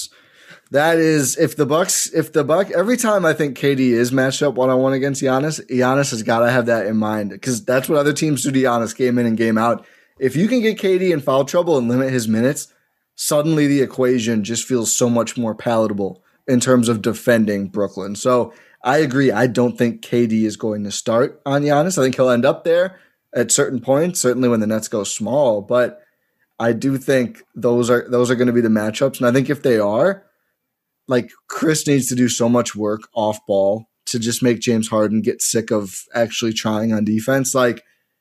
Speaker 6: that is if the Bucks every time I think KD is matched up one-on-one against Giannis has got to have that in mind, because that's what other teams do to Giannis game in and game out. If you can get KD in foul trouble and limit his minutes, suddenly the equation just feels so much more palatable in terms of defending Brooklyn. So I agree. I don't think KD is going to start on Giannis. I think he'll end up there at certain points, certainly when the Nets go small. But I do think those are going to be the matchups. And I think if they are, like, Chris needs to do so much work off ball to just make James Harden get sick of actually trying on defense. Like,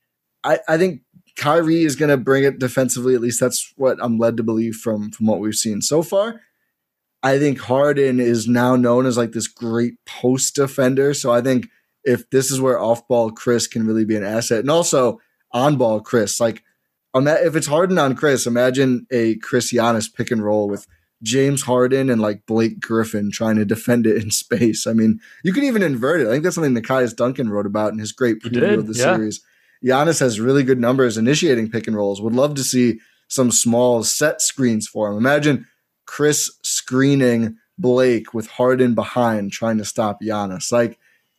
Speaker 6: I think Kyrie is going to bring it defensively. At least that's what I'm led to believe from what we've seen so far. I think Harden is now known as like this great post defender. So I think if this is where off-ball Chris can really be an asset, and also on-ball Chris, like, if it's Harden on Chris, imagine a Chris Giannis pick and roll with James Harden and like Blake Griffin trying to defend it in space. I mean, you could even invert it. I think that's something Nekias Duncan wrote about in his great preview of the series. Giannis has really good numbers initiating pick and rolls. Would love to see some small set screens for him. Imagine Chris screening Blake with Harden behind trying to stop Giannis. Like,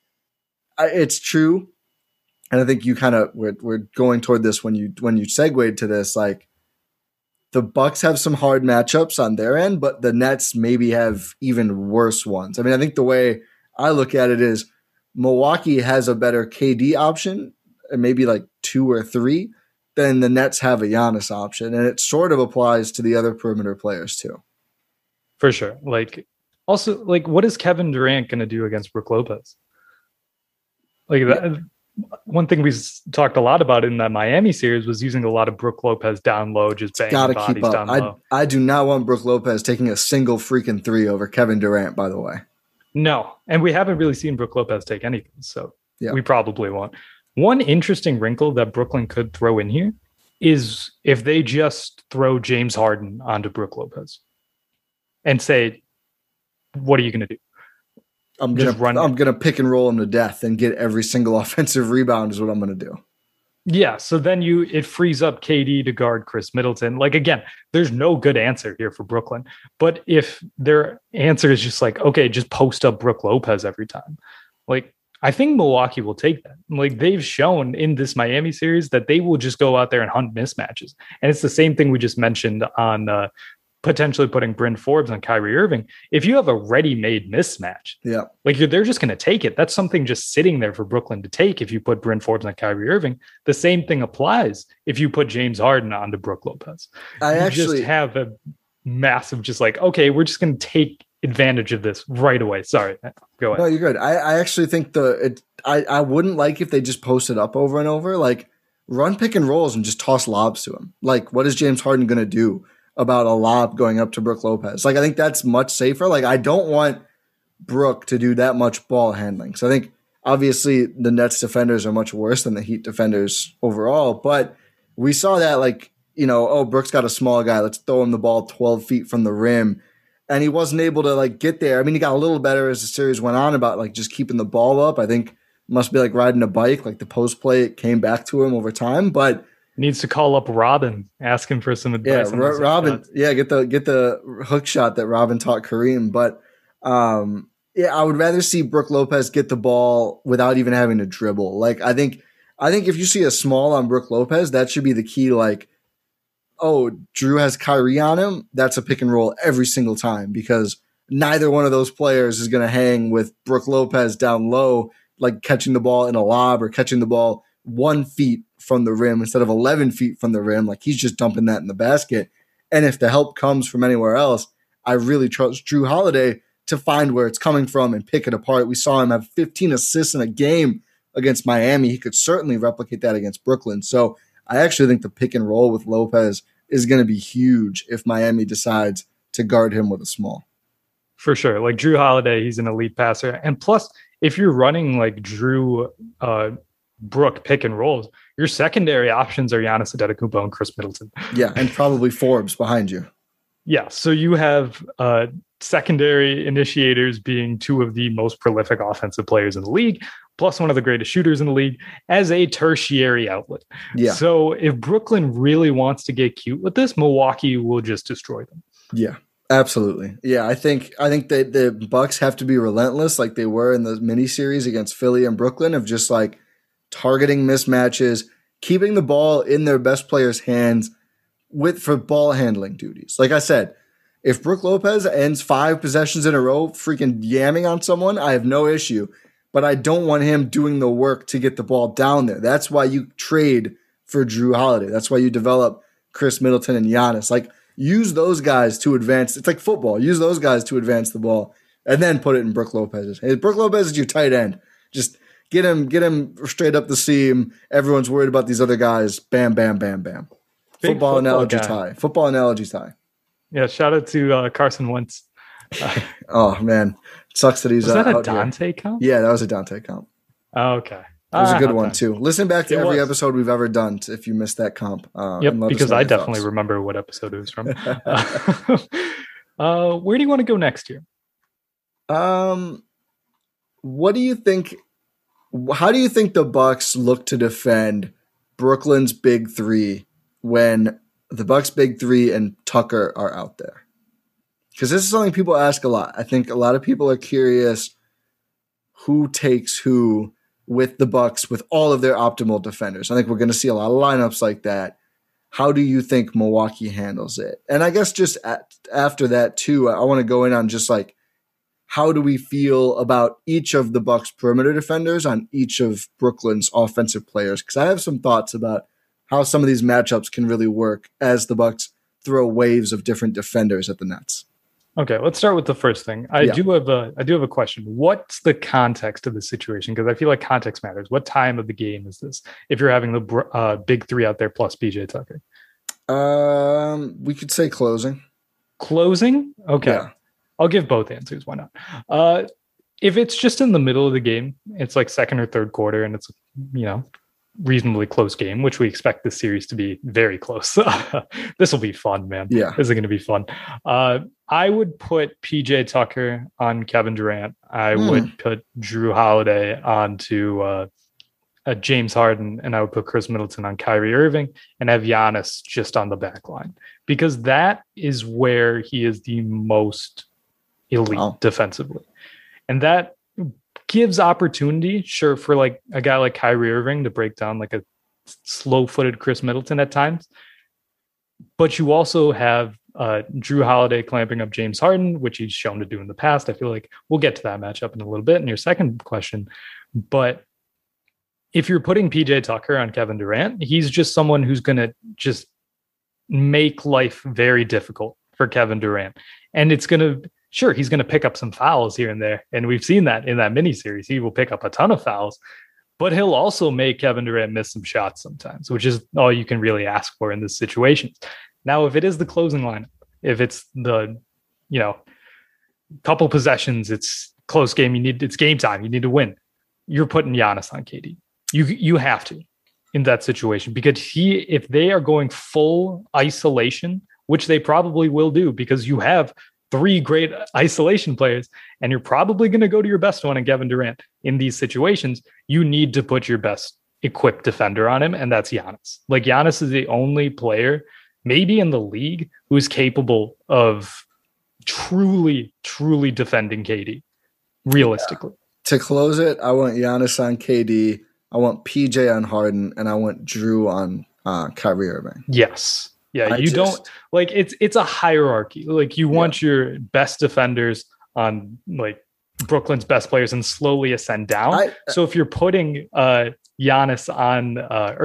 Speaker 6: it's true. And I think you kind of we're going toward this when you segued to this. Like, the Bucks have some hard matchups on their end, but the Nets maybe have even worse ones. I mean, I think the way I look at it is Milwaukee has a better KD option, and maybe like 2 or 3, than the Nets have a Giannis option. And it sort of applies to the other perimeter players too.
Speaker 7: For sure. Like, also, like, what is Kevin Durant going to do against Brook Lopez? Like, that, one thing we talked a lot about in that Miami series was using a lot of Brook Lopez down low, just banging bodies down low.
Speaker 6: I do not want Brook Lopez taking a single freaking 3 over Kevin Durant, by the way.
Speaker 7: No. And we haven't really seen Brook Lopez take anything, so we probably won't. One interesting wrinkle that Brooklyn could throw in here is if they just throw James Harden onto Brook Lopez and say, what are you going to do?
Speaker 6: I'm gonna pick and roll him to death and get every single offensive rebound is what I'm gonna do.
Speaker 7: Yeah, so then it frees up KD to guard Chris Middleton. Like, again, there's no good answer here for Brooklyn. But if their answer is just like, okay, just post up Brook Lopez every time, like, I think Milwaukee will take that. Like, they've shown in this Miami series that they will just go out there and hunt mismatches. And it's the same thing we just mentioned on potentially putting Bryn Forbes on Kyrie Irving. If you have a ready-made mismatch, like they're just going to take it. That's something just sitting there for Brooklyn to take. If you put Bryn Forbes on Kyrie Irving, the same thing applies if you put James Harden onto Brook Lopez. You just have a massive, just like, okay, we're just going to take advantage of this right away. Sorry, go ahead.
Speaker 6: No, you're good. I actually think I wouldn't like if they just posted up over and over. Like, run pick and rolls and just toss lobs to him. Like, what is James Harden going to do about a lob going up to Brook Lopez? Like, I think that's much safer. Like, I don't want Brook to do that much ball handling. So I think obviously the Nets defenders are much worse than the Heat defenders overall. But we saw that, like, Brook's got a small guy. Let's throw him the ball 12 feet from the rim. And he wasn't able to, like, get there. I mean, he got a little better as the series went on about, like, just keeping the ball up. I think it must be like riding a bike. Like, the post play, it came back to him over time. But
Speaker 7: needs to call up Robin, ask him for some advice.
Speaker 6: Yeah, Robin. Yeah, get the hook shot that Robin taught Kareem. But I would rather see Brook Lopez get the ball without even having to dribble. Like, I think if you see a small on Brook Lopez, that should be the key. Like, oh, Drew has Kyrie on him. That's a pick and roll every single time, because neither one of those players is going to hang with Brook Lopez down low, like catching the ball in a lob or catching the ball 1 feet from the rim instead of 11 feet from the rim. Like, he's just dumping that in the basket. And if the help comes from anywhere else, I really trust Drew Holiday to find where it's coming from and pick it apart. We saw him have 15 assists in a game against Miami. He could certainly replicate that against Brooklyn. So I actually think the pick and roll with Lopez is going to be huge if Miami decides to guard him with a small.
Speaker 7: For sure. Like, Drew Holiday, he's an elite passer. And plus, if you're running like Drew Brook pick and rolls, your secondary options are Giannis Antetokounmpo and Chris Middleton.
Speaker 6: Yeah, and probably Forbes behind you.
Speaker 7: Yeah, so you have secondary initiators being two of the most prolific offensive players in the league, plus one of the greatest shooters in the league, as a tertiary outlet.
Speaker 6: Yeah.
Speaker 7: So if Brooklyn really wants to get cute with this, Milwaukee will just destroy them.
Speaker 6: Yeah, absolutely. Yeah, I think that the Bucks have to be relentless, like they were in the miniseries against Philly and Brooklyn, of just like targeting mismatches, keeping the ball in their best players' hands for ball handling duties. Like I said, if Brook Lopez ends 5 possessions in a row freaking yamming on someone, I have no issue. But I don't want him doing the work to get the ball down there. That's why you trade for Drew Holiday. That's why you develop Chris Middleton and Giannis. Like, use those guys to advance. It's like football. Use those guys to advance the ball and then put it in Brook Lopez's. Hey, Brook Lopez is your tight end. Just get him straight up the seam. Everyone's worried about these other guys. Bam, bam, bam, bam. Football analogy tie. Football analogy tie.
Speaker 7: Yeah, shout out to Carson Wentz.
Speaker 6: Oh, man. It sucks that he's
Speaker 7: Was that a
Speaker 6: out
Speaker 7: Dante
Speaker 6: here.
Speaker 7: count?
Speaker 6: Yeah, that was a Dante count.
Speaker 7: Oh, okay.
Speaker 6: It was a good one, too. Listen back to every episode we've ever done if you missed that comp.
Speaker 7: Yep, because I definitely remember what episode it was from. Where do you want to go next year?
Speaker 6: What do you think? How do you think the Bucks look to defend Brooklyn's big three when the Bucks' big three and Tucker are out there? Because this is something people ask a lot. I think a lot of people are curious who takes who with the Bucks with all of their optimal defenders. I think we're going to see a lot of lineups like that. How do you think Milwaukee handles it? And I guess just after that too, I want to go in on just like, how do we feel about each of the Bucks perimeter defenders on each of Brooklyn's offensive players? Because I have some thoughts about how some of these matchups can really work as the Bucks throw waves of different defenders at the Nets.
Speaker 7: Okay, let's start with the first thing. I do have a question. What's the context of the situation? Because I feel like context matters. What time of the game is this? If you're having the big three out there plus PJ Tucker,
Speaker 6: we could say closing.
Speaker 7: Closing? Okay,
Speaker 6: yeah.
Speaker 7: I'll give both answers. Why not? If it's just in the middle of the game, it's like second or third quarter, and it's reasonably close game, which we expect this series to be very close. This will be fun, man.
Speaker 6: Yeah,
Speaker 7: this is going to be fun. I would put PJ Tucker on Kevin Durant. I would put Drew Holiday onto James Harden, and I would put Chris Middleton on Kyrie Irving and have Giannis just on the back line, because that is where he is the most elite defensively. And that gives opportunity, sure, for like a guy like Kyrie Irving to break down like a slow-footed Chris Middleton at times. But you also have Drew Holiday clamping up James Harden, which he's shown to do in the past. I feel like we'll get to that matchup in a little bit in your second question. But if you're putting PJ Tucker on Kevin Durant, he's just someone who's going to just make life very difficult for Kevin Durant. And it's going to, sure, he's going to pick up some fouls here and there. And we've seen that in that miniseries. He will pick up a ton of fouls, but he'll also make Kevin Durant miss some shots sometimes, which is all you can really ask for in this situation. Now, if it is the closing lineup, if it's the, couple possessions, it's close game, it's game time, you need to win, you're putting Giannis on KD. You have to in that situation, because if they are going full isolation, which they probably will do, because you have 3 great isolation players and you're probably going to go to your best one in Kevin Durant in these situations, you need to put your best equipped defender on him. And that's Giannis. Like, Giannis is the only player maybe in the league who's capable of truly defending KD realistically.
Speaker 6: Yeah. To close it, I want Giannis on KD. I want PJ on Harden, and I want Drew on Kyrie Irving.
Speaker 7: Yes. Yeah. Don't like it's a hierarchy. Like, you want your best defenders on like Brooklyn's best players and slowly ascend down. So if you're putting Giannis on,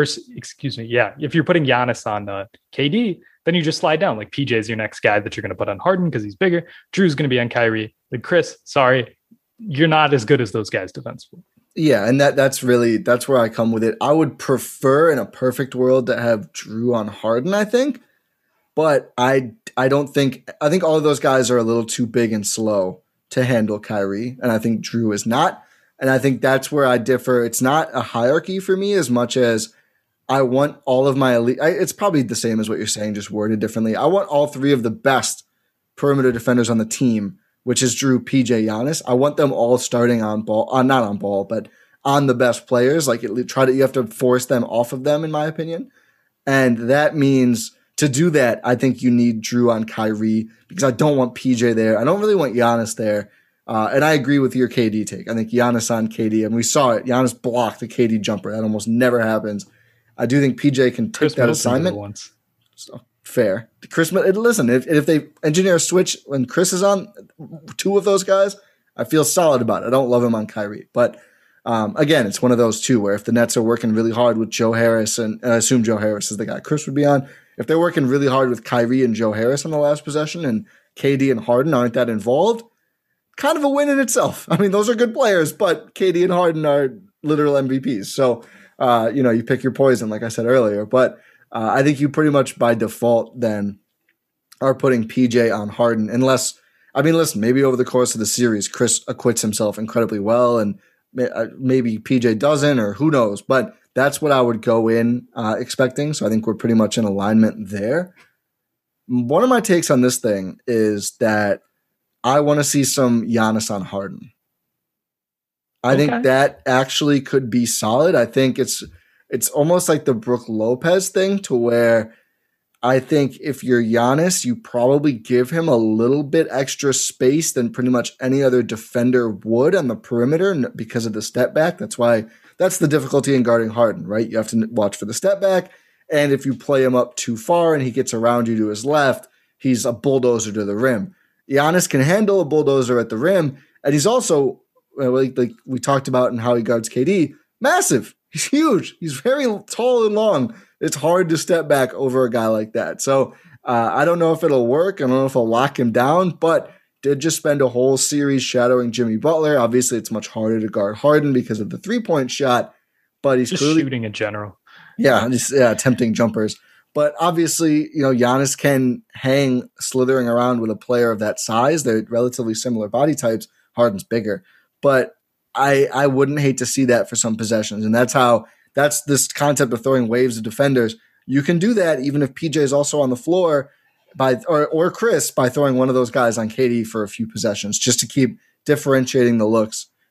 Speaker 7: if you're putting Giannis on KD, then you just slide down. Like, PJ is your next guy that you're going to put on Harden because he's bigger. Drew's going to be on Kyrie. Like, Chris, sorry, you're not as good as those guys defensively.
Speaker 6: Yeah, and that's where I come with it. I would prefer in a perfect world to have Drew on Harden, I think. But I think all of those guys are a little too big and slow to handle Kyrie, and I think Drew is not. And I think that's where I differ. It's not a hierarchy for me as much as I want all of my elite. It's probably the same as what you're saying, just worded differently. I want all 3 of the best perimeter defenders on the team, which is Drew, PJ, Giannis. I want them all starting on ball, not on ball, but on the best players. Like, you have to force them off of them, in my opinion. And that means to do that, I think you need Drew on Kyrie, because I don't want PJ there. I don't really want Giannis there. And I agree with your KD take. I think Giannis on KD, and we saw it. Giannis blocked the KD jumper. That almost never happens. I do think PJ can take that assignment. Once. So, fair. Listen, if they engineer a switch when Chris is on 2 of those guys, I feel solid about it. I don't love him on Kyrie. But again, it's one of those 2 where if the Nets are working really hard with Joe Harris, and I assume Joe Harris is the guy Chris would be on, if they're working really hard with Kyrie and Joe Harris on the last possession and KD and Harden aren't that involved, kind of a win in itself. I mean, those are good players, but KD and Harden are literal MVPs. So, you pick your poison, like I said earlier. But I think you pretty much by default then are putting PJ on Harden, unless, listen, maybe over the course of the series, Chris acquits himself incredibly well, and maybe PJ doesn't, or who knows. But that's what I would go in expecting. So I think we're pretty much in alignment there. One of my takes on this thing is that I want to see some Giannis on Harden. I think that actually could be solid. I think it's almost like the Brook Lopez thing, to where I think if you're Giannis, you probably give him a little bit extra space than pretty much any other defender would on the perimeter because of the step back. That's the difficulty in guarding Harden, right? You have to watch for the step back. And if you play him up too far and he gets around you to his left, he's a bulldozer to the rim. Giannis can handle a bulldozer at the rim. And he's also, like we talked about, and how he guards KD, massive. He's huge. He's very tall and long. It's hard to step back over a guy like that. So I don't know if it'll work. I don't know if I'll lock him down, but did just spend a whole series shadowing Jimmy Butler. Obviously, it's much harder to guard Harden because of the 3-point shot, but he's
Speaker 7: just
Speaker 6: clearly
Speaker 7: shooting in general.
Speaker 6: Yeah, attempting jumpers. But obviously, Giannis can hang slithering around with a player of that size. They're relatively similar body types. Harden's bigger. But I wouldn't hate to see that for some possessions. And that's this concept of throwing waves of defenders. You can do that even if PJ is also on the floor or Chris by throwing one of those guys on KD for a few possessions, just to keep differentiating the looks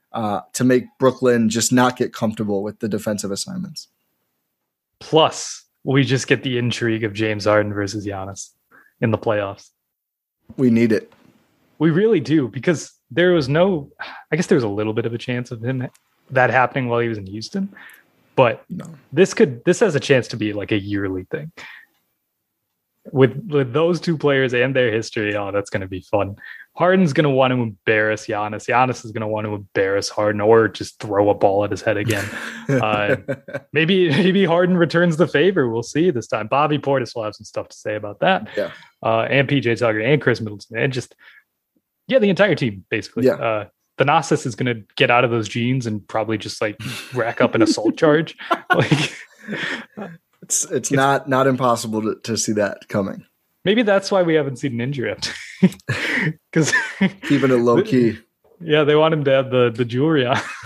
Speaker 6: to make Brooklyn just not get comfortable with the defensive assignments.
Speaker 7: Plus, we just get the intrigue of James Harden versus Giannis in the playoffs.
Speaker 6: We need it.
Speaker 7: We really do, because there was I guess there was a little bit of a chance of that happening while he was in Houston, but this has a chance to be like a yearly thing. With those two players and their history, that's going to be fun. Harden's going to want to embarrass Giannis. Giannis is going to want to embarrass Harden, or just throw a ball at his head again. Maybe Harden returns the favor. We'll see this time. Bobby Portis will have some stuff to say about that.
Speaker 6: Yeah.
Speaker 7: And PJ Tucker and Chris Middleton, and just the entire team basically.
Speaker 6: Yeah.
Speaker 7: Thanasis is going to get out of those jeans and probably just like rack up an assault charge. Like.
Speaker 6: It's not impossible to see that coming.
Speaker 7: Maybe that's why we haven't seen an injury yet. Because
Speaker 6: keeping it low key.
Speaker 7: Yeah, they want him to have the jewelry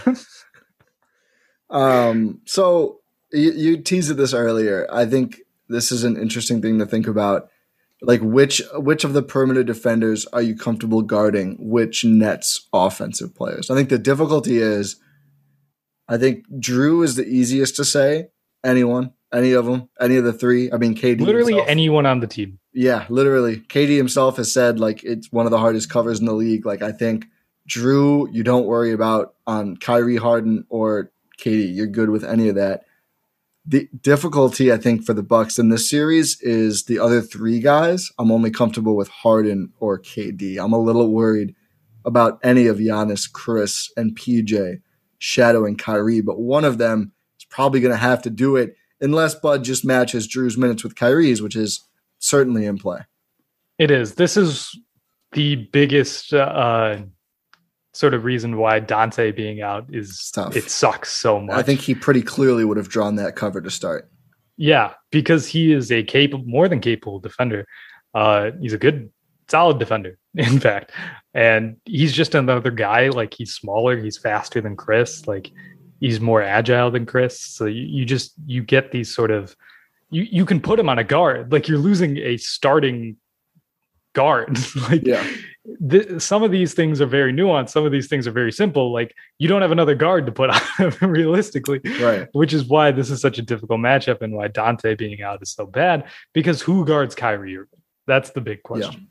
Speaker 7: on.
Speaker 6: So you teased this earlier. I think this is an interesting thing to think about. Like which of the perimeter defenders are you comfortable guarding? Which Nets offensive players? I think the difficulty is, I think Drew is the easiest to say. Any of them, any of the three. I mean, KD.
Speaker 7: Literally
Speaker 6: himself,
Speaker 7: anyone on the team.
Speaker 6: Yeah, literally. KD himself has said like it's one of the hardest covers in the league. Like I think Drew, you don't worry about on Kyrie, Harden, or KD. You're good with any of that. The difficulty, I think, for the Bucks in this series is the other three guys. I'm only comfortable with Harden or KD. I'm a little worried about any of Giannis, Chris, and PJ shadowing Kyrie, but one of them is probably going to have to do it unless Bud just matches Drew's minutes with Kyrie's, which is certainly in play.
Speaker 7: It is. This is the biggest sort of reason why Dante being out is tough. It sucks so much.
Speaker 6: I think he pretty clearly would have drawn that cover to start.
Speaker 7: Yeah, because he is a more than capable defender. He's a good, solid defender, in fact. And he's just another guy. Like, he's smaller, he's faster than Chris. Like, he's more agile than Chris. So you get these sort of, you can put him on a guard. Like, you're losing a starting guard. Like,
Speaker 6: yeah.
Speaker 7: Some of these things are very nuanced. Some of these things are very simple. Like, you don't have another guard to put on realistically,
Speaker 6: right? Which
Speaker 7: is why this is such a difficult matchup and why Dante being out is so bad, because who guards Kyrie Irving? That's the big question.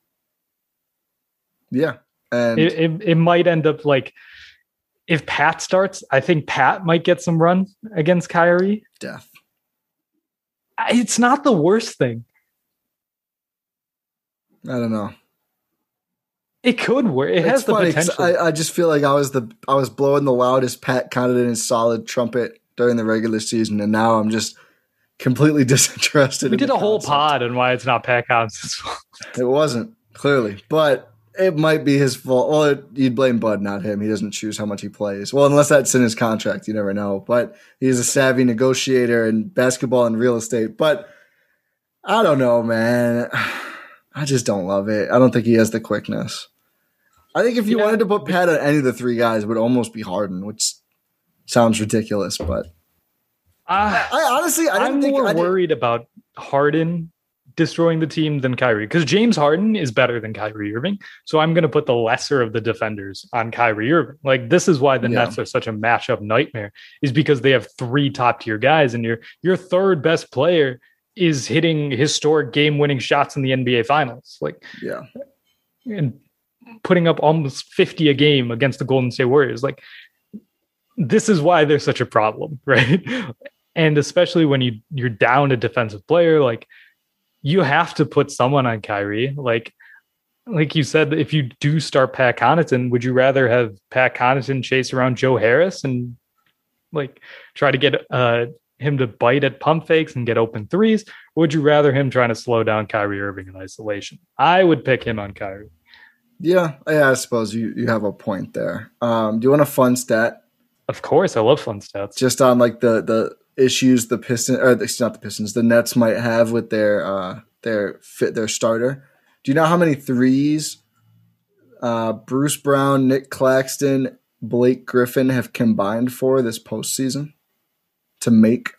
Speaker 6: Yeah. And
Speaker 7: it might end up like, if Pat starts, I think Pat might get some run against Kyrie.
Speaker 6: Death.
Speaker 7: It's not the worst thing.
Speaker 6: I don't know.
Speaker 7: It could work. It has the potential.
Speaker 6: I just feel like I was blowing the loudest Pat Connaughton solid trumpet during the regular season, and now I'm just completely disinterested.
Speaker 7: We did a whole pod on why it's not Pat Connaughton's fault.
Speaker 6: It wasn't, clearly, but it might be his fault. Well, you'd blame Bud, not him. He doesn't choose how much he plays. Well, unless that's in his contract, you never know. But he's a savvy negotiator in basketball and real estate. But I don't know, man. I just don't love it. I don't think he has the quickness. I think if you wanted to put Pat on any of the three guys, it would almost be Harden, which sounds ridiculous. But
Speaker 7: I'm more worried about Harden destroying the team than Kyrie, because James Harden is better than Kyrie Irving. So I'm going to put the lesser of the defenders on Kyrie Irving. Like, this is why the Nets are such a matchup nightmare, is because they have three top tier guys, and your third best player is hitting historic game-winning shots in the NBA Finals. Like,
Speaker 6: yeah,
Speaker 7: and putting up almost 50 a game against the Golden State Warriors. Like, this is why they're such a problem, right? And especially when you're down a defensive player, like, you have to put someone on Kyrie. Like you said, if you do start Pat Connaughton, would you rather have Pat Connaughton chase around Joe Harris and like try to get him to bite at pump fakes and get open threes? Or would you rather him trying to slow down Kyrie Irving in isolation? I would pick him on Kyrie.
Speaker 6: Yeah, I suppose you have a point there. Do you want a fun stat?
Speaker 7: Of course, I love fun stats.
Speaker 6: Just on like the issues the Pistons, or it's not the Pistons, the Nets might have with their starter. Do you know how many threes Bruce Brown, Nick Claxton, Blake Griffin have combined for this postseason to make?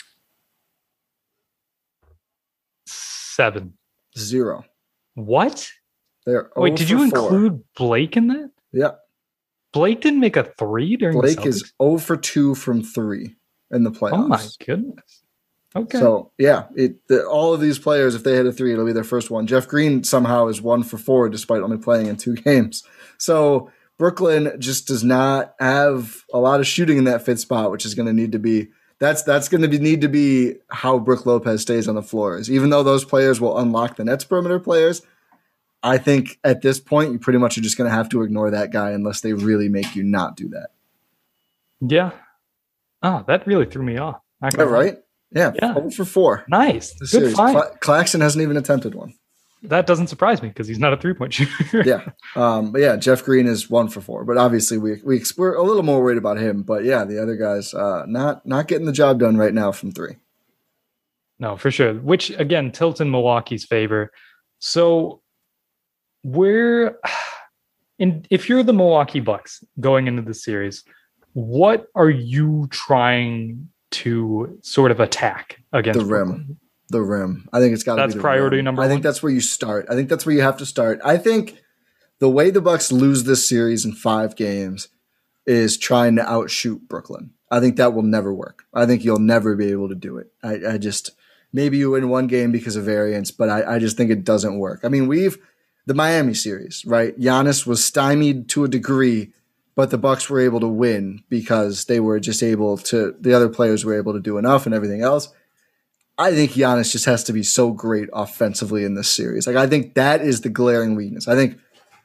Speaker 7: 7.
Speaker 6: 0.
Speaker 7: What?
Speaker 6: They're
Speaker 7: Wait, did you include Blake in that?
Speaker 6: Yeah.
Speaker 7: Blake didn't make a 3 during
Speaker 6: Blake
Speaker 7: the Celtics?
Speaker 6: is 0 for 2 from 3 in the playoffs.
Speaker 7: Oh my goodness. Okay.
Speaker 6: So yeah, all of these players, if they hit a 3, it'll be their first one. Jeff Green somehow is 1 for 4 despite only playing in 2 games. So Brooklyn just does not have a lot of shooting in that fifth spot, which is going to need to be that's going to need to be how Brook Lopez stays on the floors. Even though those players will unlock the Nets perimeter players, I think at this point you pretty much are just going to have to ignore that guy unless they really make you not do that.
Speaker 7: Yeah. Oh, that really threw me off.
Speaker 6: All right. Yeah. 0 for 4.
Speaker 7: Nice. Good find.
Speaker 6: Claxton hasn't even attempted one.
Speaker 7: That doesn't surprise me because he's not a 3-point shooter.
Speaker 6: Yeah. But yeah, Jeff Green is 1 for 4. But obviously we're a little more worried about him. But yeah, the other guys not getting the job done right now from 3.
Speaker 7: No, for sure. Which again tilts in Milwaukee's favor. So if you're the Milwaukee Bucks going into the series, what are you trying to sort of attack against
Speaker 6: the rim?
Speaker 7: Brooklyn?
Speaker 6: The rim. I think it's got to be
Speaker 7: that's priority number 1.
Speaker 6: I think that's where you start. I think that's where you have to start. I think the way the Bucks lose this series in 5 games is trying to outshoot Brooklyn. I think that will never work. I think you'll never be able to do it. I just maybe you win 1 game because of variance, but I just think it doesn't work. I mean, the Miami series, right? Giannis was stymied to a degree, but the Bucks were able to win because they were just the other players were able to do enough and everything else. I think Giannis just has to be so great offensively in this series. Like, I think that is the glaring weakness. I think,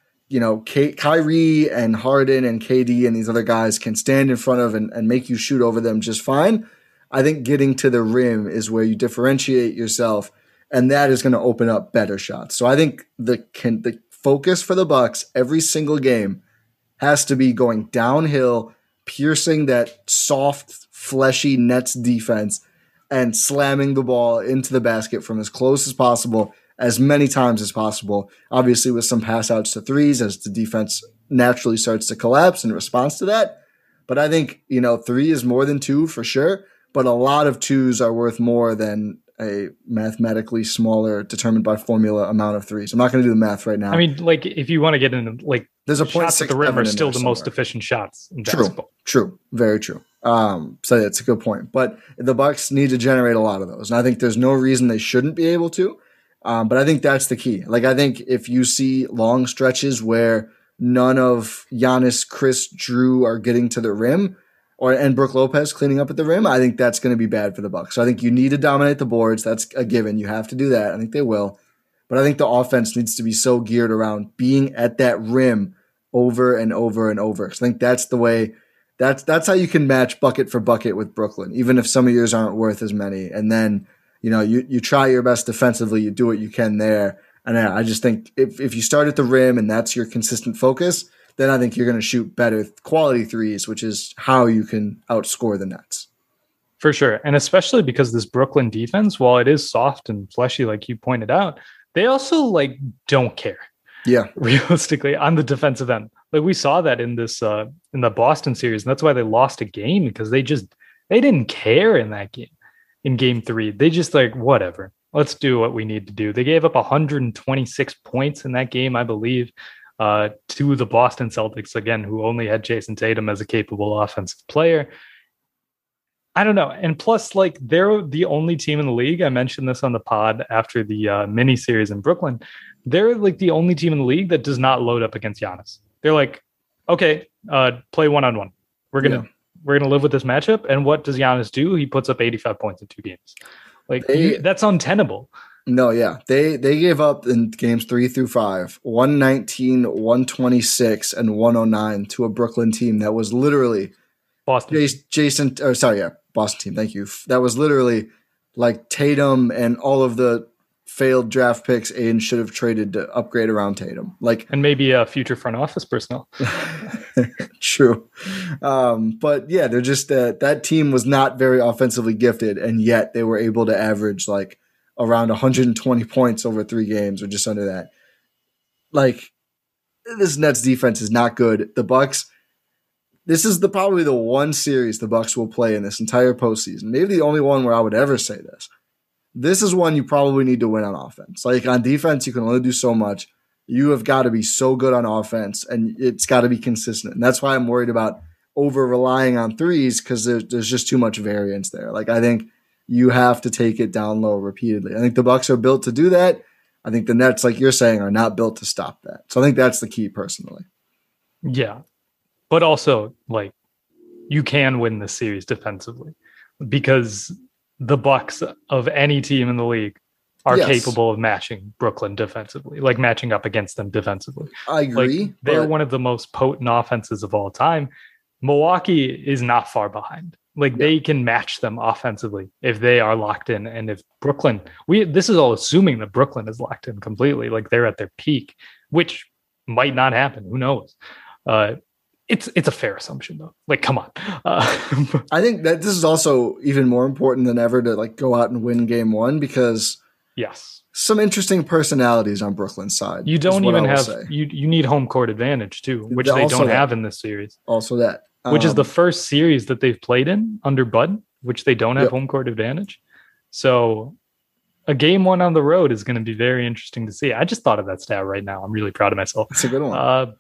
Speaker 6: Kyrie and Harden and KD and these other guys can stand in front of and make you shoot over them just fine. I think getting to the rim is where you differentiate yourself, and that is going to open up better shots. So I think the focus for the Bucks every single game has to be going downhill, piercing that soft, fleshy Nets defense, and slamming the ball into the basket from as close as possible, as many times as possible, obviously with some pass outs to threes as the defense naturally starts to collapse in response to that. But I think, 3 is more than 2 for sure, but a lot of 2s are worth more than a mathematically smaller, determined by formula amount of 3s. I'm not going to do the math right now.
Speaker 7: I mean, like, if you want to get into, like,
Speaker 6: there's a
Speaker 7: shots at the rim are still the most efficient shots in basketball.
Speaker 6: True. Very true. So that's a good point. But the Bucks need to generate a lot of those. And I think there's no reason they shouldn't be able to. But I think that's the key. Like, I think if you see long stretches where none of Giannis, Chris, Drew are getting to the rim, and Brook Lopez cleaning up at the rim, I think that's going to be bad for the Bucks. So I think you need to dominate the boards. That's a given. You have to do that. I think they will. But I think the offense needs to be so geared around being at that rim over and over and over. So I think that's the way. That's how you can match bucket for bucket with Brooklyn, even if some of yours aren't worth as many. And then, you try your best defensively, you do what you can there. And I just think if you start at the rim and that's your consistent focus, then I think you're going to shoot better quality 3s, which is how you can outscore the Nets.
Speaker 7: For sure. And especially because this Brooklyn defense, while it is soft and fleshy, like you pointed out, they also don't care.
Speaker 6: Yeah.
Speaker 7: Realistically on the defensive end. Like we saw that in this in the Boston series, and that's why they lost a game, because they didn't care in that game. In game 3, they just whatever, let's do what we need to do. They gave up 126 points in that game, I believe, to the Boston Celtics, again, who only had Jason Tatum as a capable offensive player. I don't know. And plus, they're the only team in the league. I mentioned this on the pod after the mini series in Brooklyn. They're the only team in the league that does not load up against Giannis. They're okay, play 1-on-1. We're gonna live with this matchup. And what does Giannis do? He puts up 85 points in 2 games. That's untenable.
Speaker 6: No, yeah. They gave up in games 3 through 5, 119, 126, and 109 to a Brooklyn team that was literally
Speaker 7: Boston.
Speaker 6: Boston team. Thank you. That was literally Tatum and all of the failed draft picks Aiden should have traded to upgrade around Tatum.
Speaker 7: And maybe a future front office personnel.
Speaker 6: True. But yeah, they're just that team was not very offensively gifted, and yet they were able to average around 120 points over 3 games or just under that. This Nets defense is not good. The Bucks, this is probably the one series the Bucks will play in this entire postseason. Maybe the only one where I would ever say this. This is one you probably need to win on offense. On defense, you can only do so much. You have got to be so good on offense, and it's got to be consistent. And that's why I'm worried about over relying on threes, because there's just too much variance there. Like, I think you have to take it down low repeatedly. I think the Bucks are built to do that. I think the Nets, like you're saying, are not built to stop that. So I think that's the key personally.
Speaker 7: Yeah. But also, like, you can win this series defensively because the Bucks of any team in the league are capable of matching Brooklyn defensively, like matching up against them defensively.
Speaker 6: I agree.
Speaker 7: Like, they're one of the most potent offenses of all time. Milwaukee is not far behind. Like, they can match them offensively if they are locked in. And if Brooklyn, this is all assuming that Brooklyn is locked in completely, like they're at their peak, which might not happen. Who knows? It's a fair assumption though. Like, come on.
Speaker 6: I think that this is also even more important than ever to like go out and win game one, because some interesting personalities on Brooklyn's side.
Speaker 7: You don't even have, you need home court advantage too, which they don't have in this series.
Speaker 6: Also that.
Speaker 7: Which is the first series that they've played in under Bud, which they don't have home court advantage. So a game one on the road is going to be very interesting to see. I just thought of that stat right now. I'm really proud of myself.
Speaker 6: It's a good one.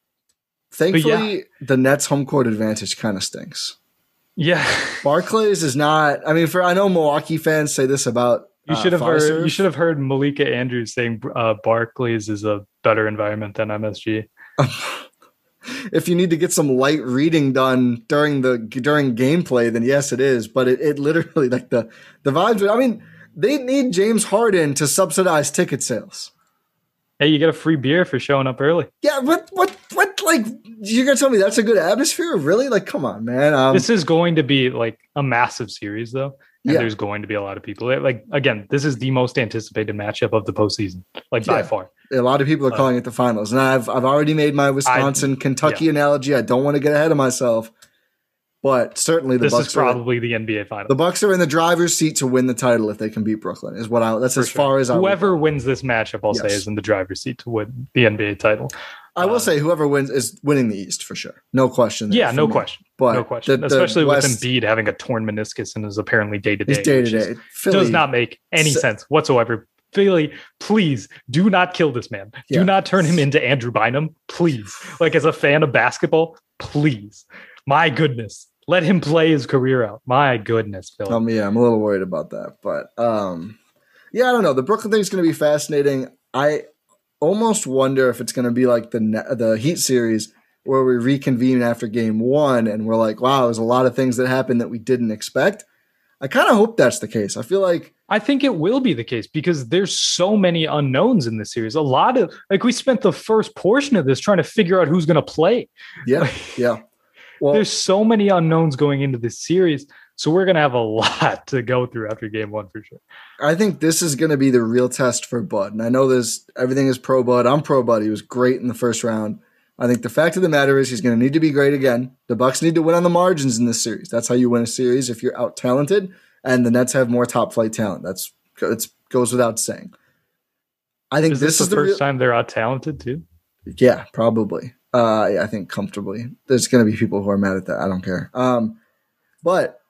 Speaker 6: Thankfully, the Nets home court advantage kind of stinks.
Speaker 7: Yeah.
Speaker 6: Barclays is not, I mean, I know Milwaukee fans say this about
Speaker 7: you should have heard Malika Andrews saying Barclays is a better environment than MSG.
Speaker 6: If you need to get some light reading done during gameplay, then yes, it is. But it literally, like the vibes. I mean, they need James Harden to subsidize ticket sales.
Speaker 7: Hey, you get a free beer for showing up early.
Speaker 6: Yeah, what? Like, you're gonna tell me that's a good atmosphere? Really? Like, come on, man.
Speaker 7: This is going to be like a massive series, though. And there's going to be a lot of people. Like, again, this is the most anticipated matchup of the postseason, like by far.
Speaker 6: A lot of people are calling it the finals, and I've already made my Wisconsin-Kentucky analogy. I don't want to get ahead of myself, but certainly
Speaker 7: this is probably the NBA final.
Speaker 6: The Bucks are in the driver's seat to win the title if they can beat Brooklyn. Is what that's as far as
Speaker 7: whoever wins this matchup, I'll say, is in the driver's seat to win the NBA title.
Speaker 6: I will say whoever wins is winning the East for sure. No question.
Speaker 7: Yeah, no question.
Speaker 6: But
Speaker 7: no question. Especially with Embiid having a torn meniscus and is apparently day-to-day.
Speaker 6: He's day-to-day.
Speaker 7: Does not make any sense whatsoever. Philly, please do not kill this man. Do not turn him into Andrew Bynum. Please. Like, as a fan of basketball, please. My goodness. Let him play his career out. My goodness, Philly.
Speaker 6: I'm a little worried about that. But, I don't know. The Brooklyn thing is going to be fascinating. I almost wonder if it's going to be like the Heat series where we reconvene after game one and we're like, wow, there's a lot of things that happened that we didn't expect. I kind of hope that's the case. I think
Speaker 7: it will be the case because there's so many unknowns in this series. A lot of, like, we spent the first portion of this trying to figure out who's going to play.
Speaker 6: Yeah. Yeah.
Speaker 7: Well, there's so many unknowns going into this series. So we're going to have a lot to go through after game one for sure.
Speaker 6: I think this is going to be the real test for Bud. And I know everything is pro Bud. I'm pro Bud. He was great in the first round. I think the fact of the matter is he's going to need to be great again. The Bucks need to win on the margins in this series. That's how you win a series if you're out-talented, and the Nets have more top-flight talent. It goes without saying. I think this is the
Speaker 7: first time they're out-talented too?
Speaker 6: Yeah, probably. I think comfortably. There's going to be people who are mad at that. I don't care. But,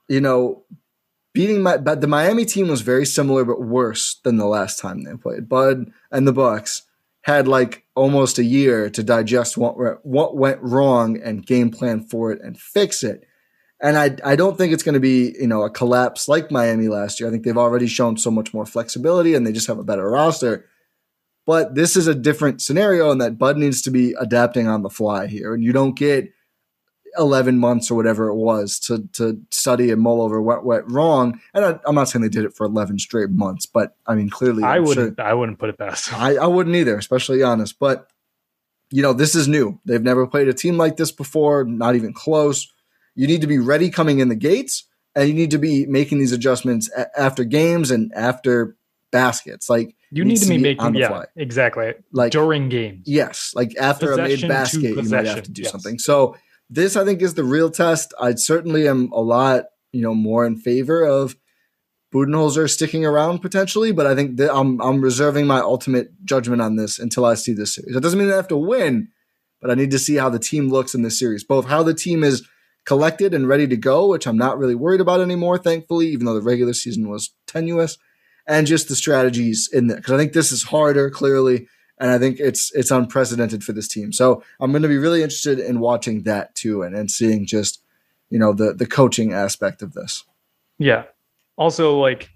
Speaker 6: beating the Miami team was very similar but worse than the last time they played. Bud and the Bucks had like almost a year to digest what went wrong and game plan for it and fix it. And I don't think it's going to be, a collapse like Miami last year. I think they've already shown so much more flexibility and they just have a better roster. But this is a different scenario in that Bud needs to be adapting on the fly here. And you don't get 11 months or whatever it was to study and mull over what went wrong. And I'm not saying they did it for 11 straight months, but I mean, clearly
Speaker 7: I wouldn't put it past them.
Speaker 6: I wouldn't either, especially Giannis. But, this is new. They've never played a team like this before, not even close. You need to be ready coming in the gates, and you need to be making these adjustments after games and after baskets. Like,
Speaker 7: you need to be making on the fly. Exactly. Like during games.
Speaker 6: Yes. Like after a made basket, you might have to do something. So this, I think, is the real test. I certainly am a lot, more in favor of Budenholzer sticking around potentially, but I think that I'm reserving my ultimate judgment on this until I see this series. That doesn't mean I have to win, but I need to see how the team looks in this series, both how the team is collected and ready to go, which I'm not really worried about anymore, thankfully, even though the regular season was tenuous, and just the strategies in there. Because I think this is harder, clearly, And I think it's unprecedented for this team. So I'm going to be really interested in watching that too, and seeing just, the coaching aspect of this.
Speaker 7: Yeah. Also, like,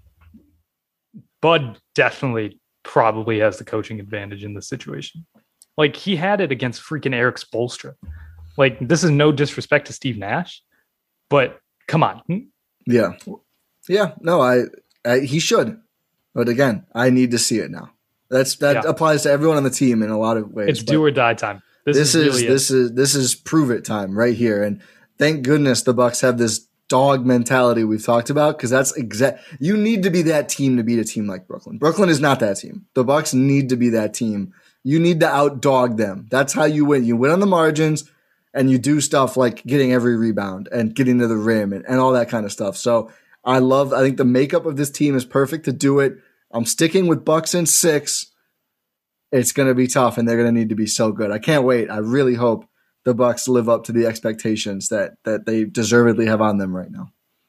Speaker 7: Bud definitely probably has the coaching advantage in this situation. Like, he had it against freaking Eric Spoelstra. Like, this is no disrespect to Steve Nash, but come on.
Speaker 6: Yeah. Yeah. No, he should. But again, I need to see it now. That applies to everyone on the team in a lot of ways.
Speaker 7: It's do or die time. This is prove it time right here. And thank goodness the Bucks have this dog mentality we've talked about, because that's you need to be that team to beat a team like Brooklyn. Brooklyn is not that team. The Bucks need to be that team. You need to outdog them. That's how you win. You win on the margins, and you do stuff like getting every rebound and getting to the rim and all that kind of stuff. So I think the makeup of this team is perfect to do it. I'm sticking with Bucks in 6. It's going to be tough, and they're going to need to be so good. I can't wait. I really hope the Bucks live up to the expectations that they deservedly have on them right now.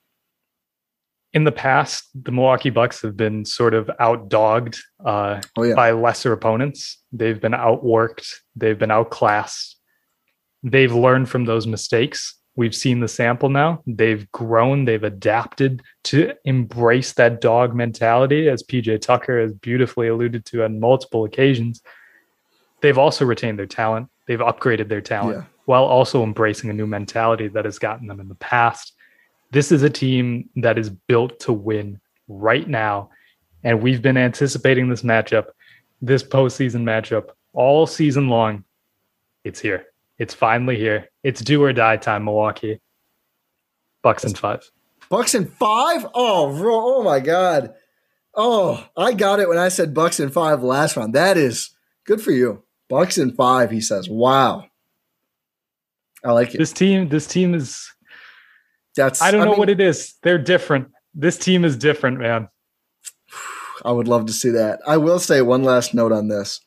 Speaker 7: In the past, the Milwaukee Bucks have been sort of outdogged by lesser opponents. They've been outworked. They've been outclassed. They've learned from those mistakes. We've seen the sample now. They've grown. They've adapted to embrace that dog mentality, as PJ Tucker has beautifully alluded to on multiple occasions. They've also retained their talent. They've upgraded their talent while also embracing a new mentality that has gotten them in the past. This is a team that is built to win right now. And we've been anticipating this matchup, this postseason matchup, all season long. It's here. It's finally here. It's do or die time, Milwaukee. Bucks in 5.
Speaker 6: Bucks in 5? Oh my God. Oh, I got it when I said Bucks in 5 last round. That is good for you. Bucks in 5, he says. Wow. I like it.
Speaker 7: This team is I don't know what it is. They're different. This team is different, man.
Speaker 6: I would love to see that. I will say one last note on this.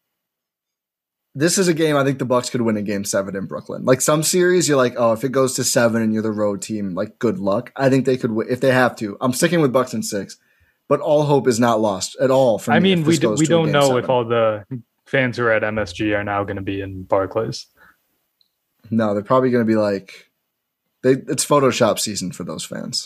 Speaker 6: This is a game I think the Bucks could win in Game 7 in Brooklyn. Like, some series, you're like, oh, if it goes to 7 and you're the road team, like, good luck. I think they could win if they have to. I'm sticking with Bucks in 6, but all hope is not lost at all. For me,
Speaker 7: I mean, we don't know
Speaker 6: 7.
Speaker 7: if all the fans who are at MSG are now going to be in Barclays.
Speaker 6: No, they're probably going to be like, it's Photoshop season for those fans.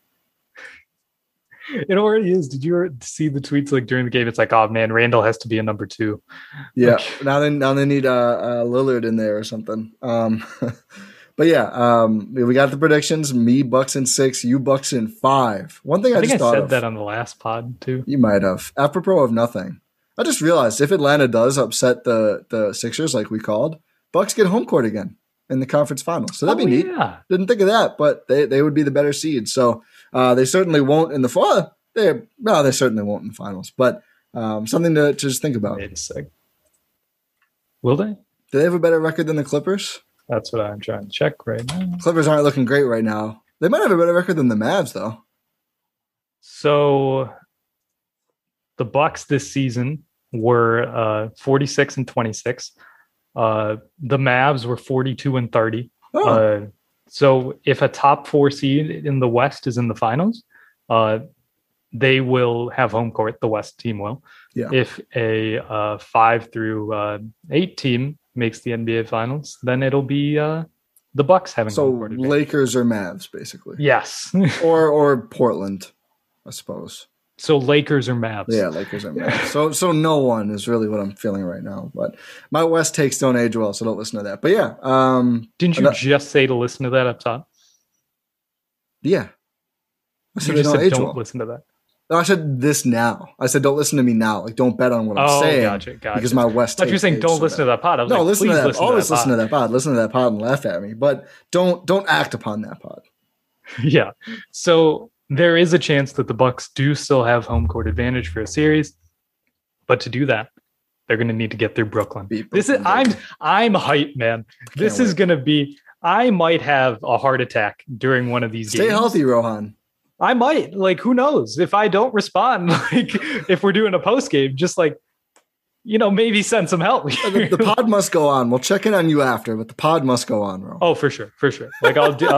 Speaker 7: It already is. Did you see the tweets like during the game? It's like, oh man, Randall has to be a number 2.
Speaker 6: Yeah, now they need Lillard in there or something. But yeah, we got the predictions. Me Bucks in 6, you Bucks in 5. One thing I think I said
Speaker 7: that on the last pod too.
Speaker 6: You might have, apropos of nothing. I just realized if Atlanta does upset the Sixers like we called, Bucks get home court again in the conference finals. So that'd be neat. Yeah. Didn't think of that, but they would be the better seed. So they certainly won't in the fall. They certainly won't in the finals. But something to just think about.
Speaker 7: Will they?
Speaker 6: Do they have a better record than the Clippers?
Speaker 7: That's what I'm trying to check right now.
Speaker 6: Clippers aren't looking great right now. They might have a better record than the Mavs, though.
Speaker 7: So the Bucks this season were 46 and 26. The Mavs were 42 and 30. Oh. So if a top 4 seed in the West is in the finals, they will have home court. The West team will. Yeah. If a 5 through 8 team makes the NBA finals, then it'll be the Bucks having home court. So
Speaker 6: Lakers or Mavs, basically.
Speaker 7: Yes.
Speaker 6: or Portland, I suppose.
Speaker 7: So Lakers or Mavs.
Speaker 6: Yeah, Lakers or Mavs. So no one is really what I'm feeling right now. But my West takes don't age well, so don't listen to that. But yeah.
Speaker 7: Didn't you just say to listen to that up top?
Speaker 6: Yeah.
Speaker 7: I said don't listen to that.
Speaker 6: No, I said this now. I said don't listen to me now. Like, don't bet on what I'm saying.
Speaker 7: Gotcha.
Speaker 6: Because my West takes.
Speaker 7: You're saying don't listen to that pod. I was
Speaker 6: listen to that. Always listen to that pod. Listen to that pod and laugh at me. But don't act upon that pod.
Speaker 7: Yeah. So there is a chance that the Bucks do still have home court advantage for a series, but to do that, they're going to need to get through Brooklyn. I'm hyped, man. This is going to be. I might have a heart attack during one of these games.
Speaker 6: Stay healthy, Rohan.
Speaker 7: I might. Like, who knows? If I don't respond, like if we're doing a post game, just like, maybe send some help.
Speaker 6: The pod must go on. We'll check in on you after, but the pod must go on, Rohan.
Speaker 7: Oh, for sure. Like I'll do.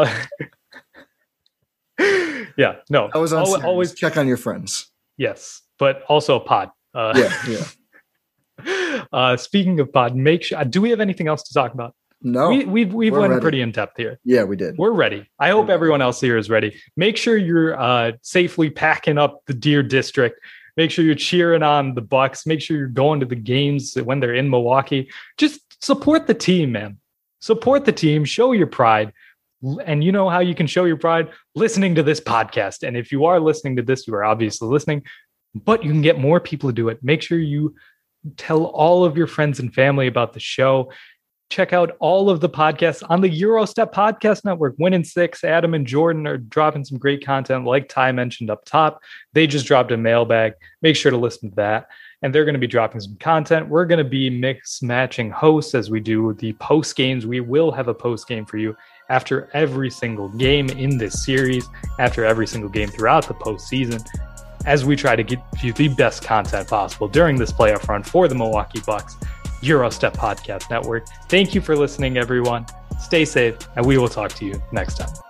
Speaker 7: Yeah, no.
Speaker 6: I was always check on your friends.
Speaker 7: Yes, but also a pod.
Speaker 6: Yeah.
Speaker 7: Speaking of pod, make sure. Do we have anything else to talk about?
Speaker 6: No,
Speaker 7: we've went pretty in depth here.
Speaker 6: Yeah, we did.
Speaker 7: We're ready. I hope everyone else here is ready. Make sure you're safely packing up the Deer District. Make sure you're cheering on the Bucks. Make sure you're going to the games when they're in Milwaukee. Just support the team, man. Support the team. Show your pride. And you know how you can show your pride? Listening to this podcast. And if you are listening to this, you are obviously listening, but you can get more people to do it. Make sure you tell all of your friends and family about the show. Check out all of the podcasts on the Eurostep Podcast Network. Win in 6, Adam and Jordan are dropping some great content, like Ty mentioned up top. They just dropped a mailbag. Make sure to listen to that. And they're going to be dropping some content. We're going to be mix matching hosts as we do the post games. We will have a post game for you after every single game in this series, after every single game throughout the postseason, as we try to get you the best content possible during this playoff run for the Milwaukee Bucks. Eurostep Podcast Network. Thank you for listening, everyone. Stay safe, and we will talk to you next time.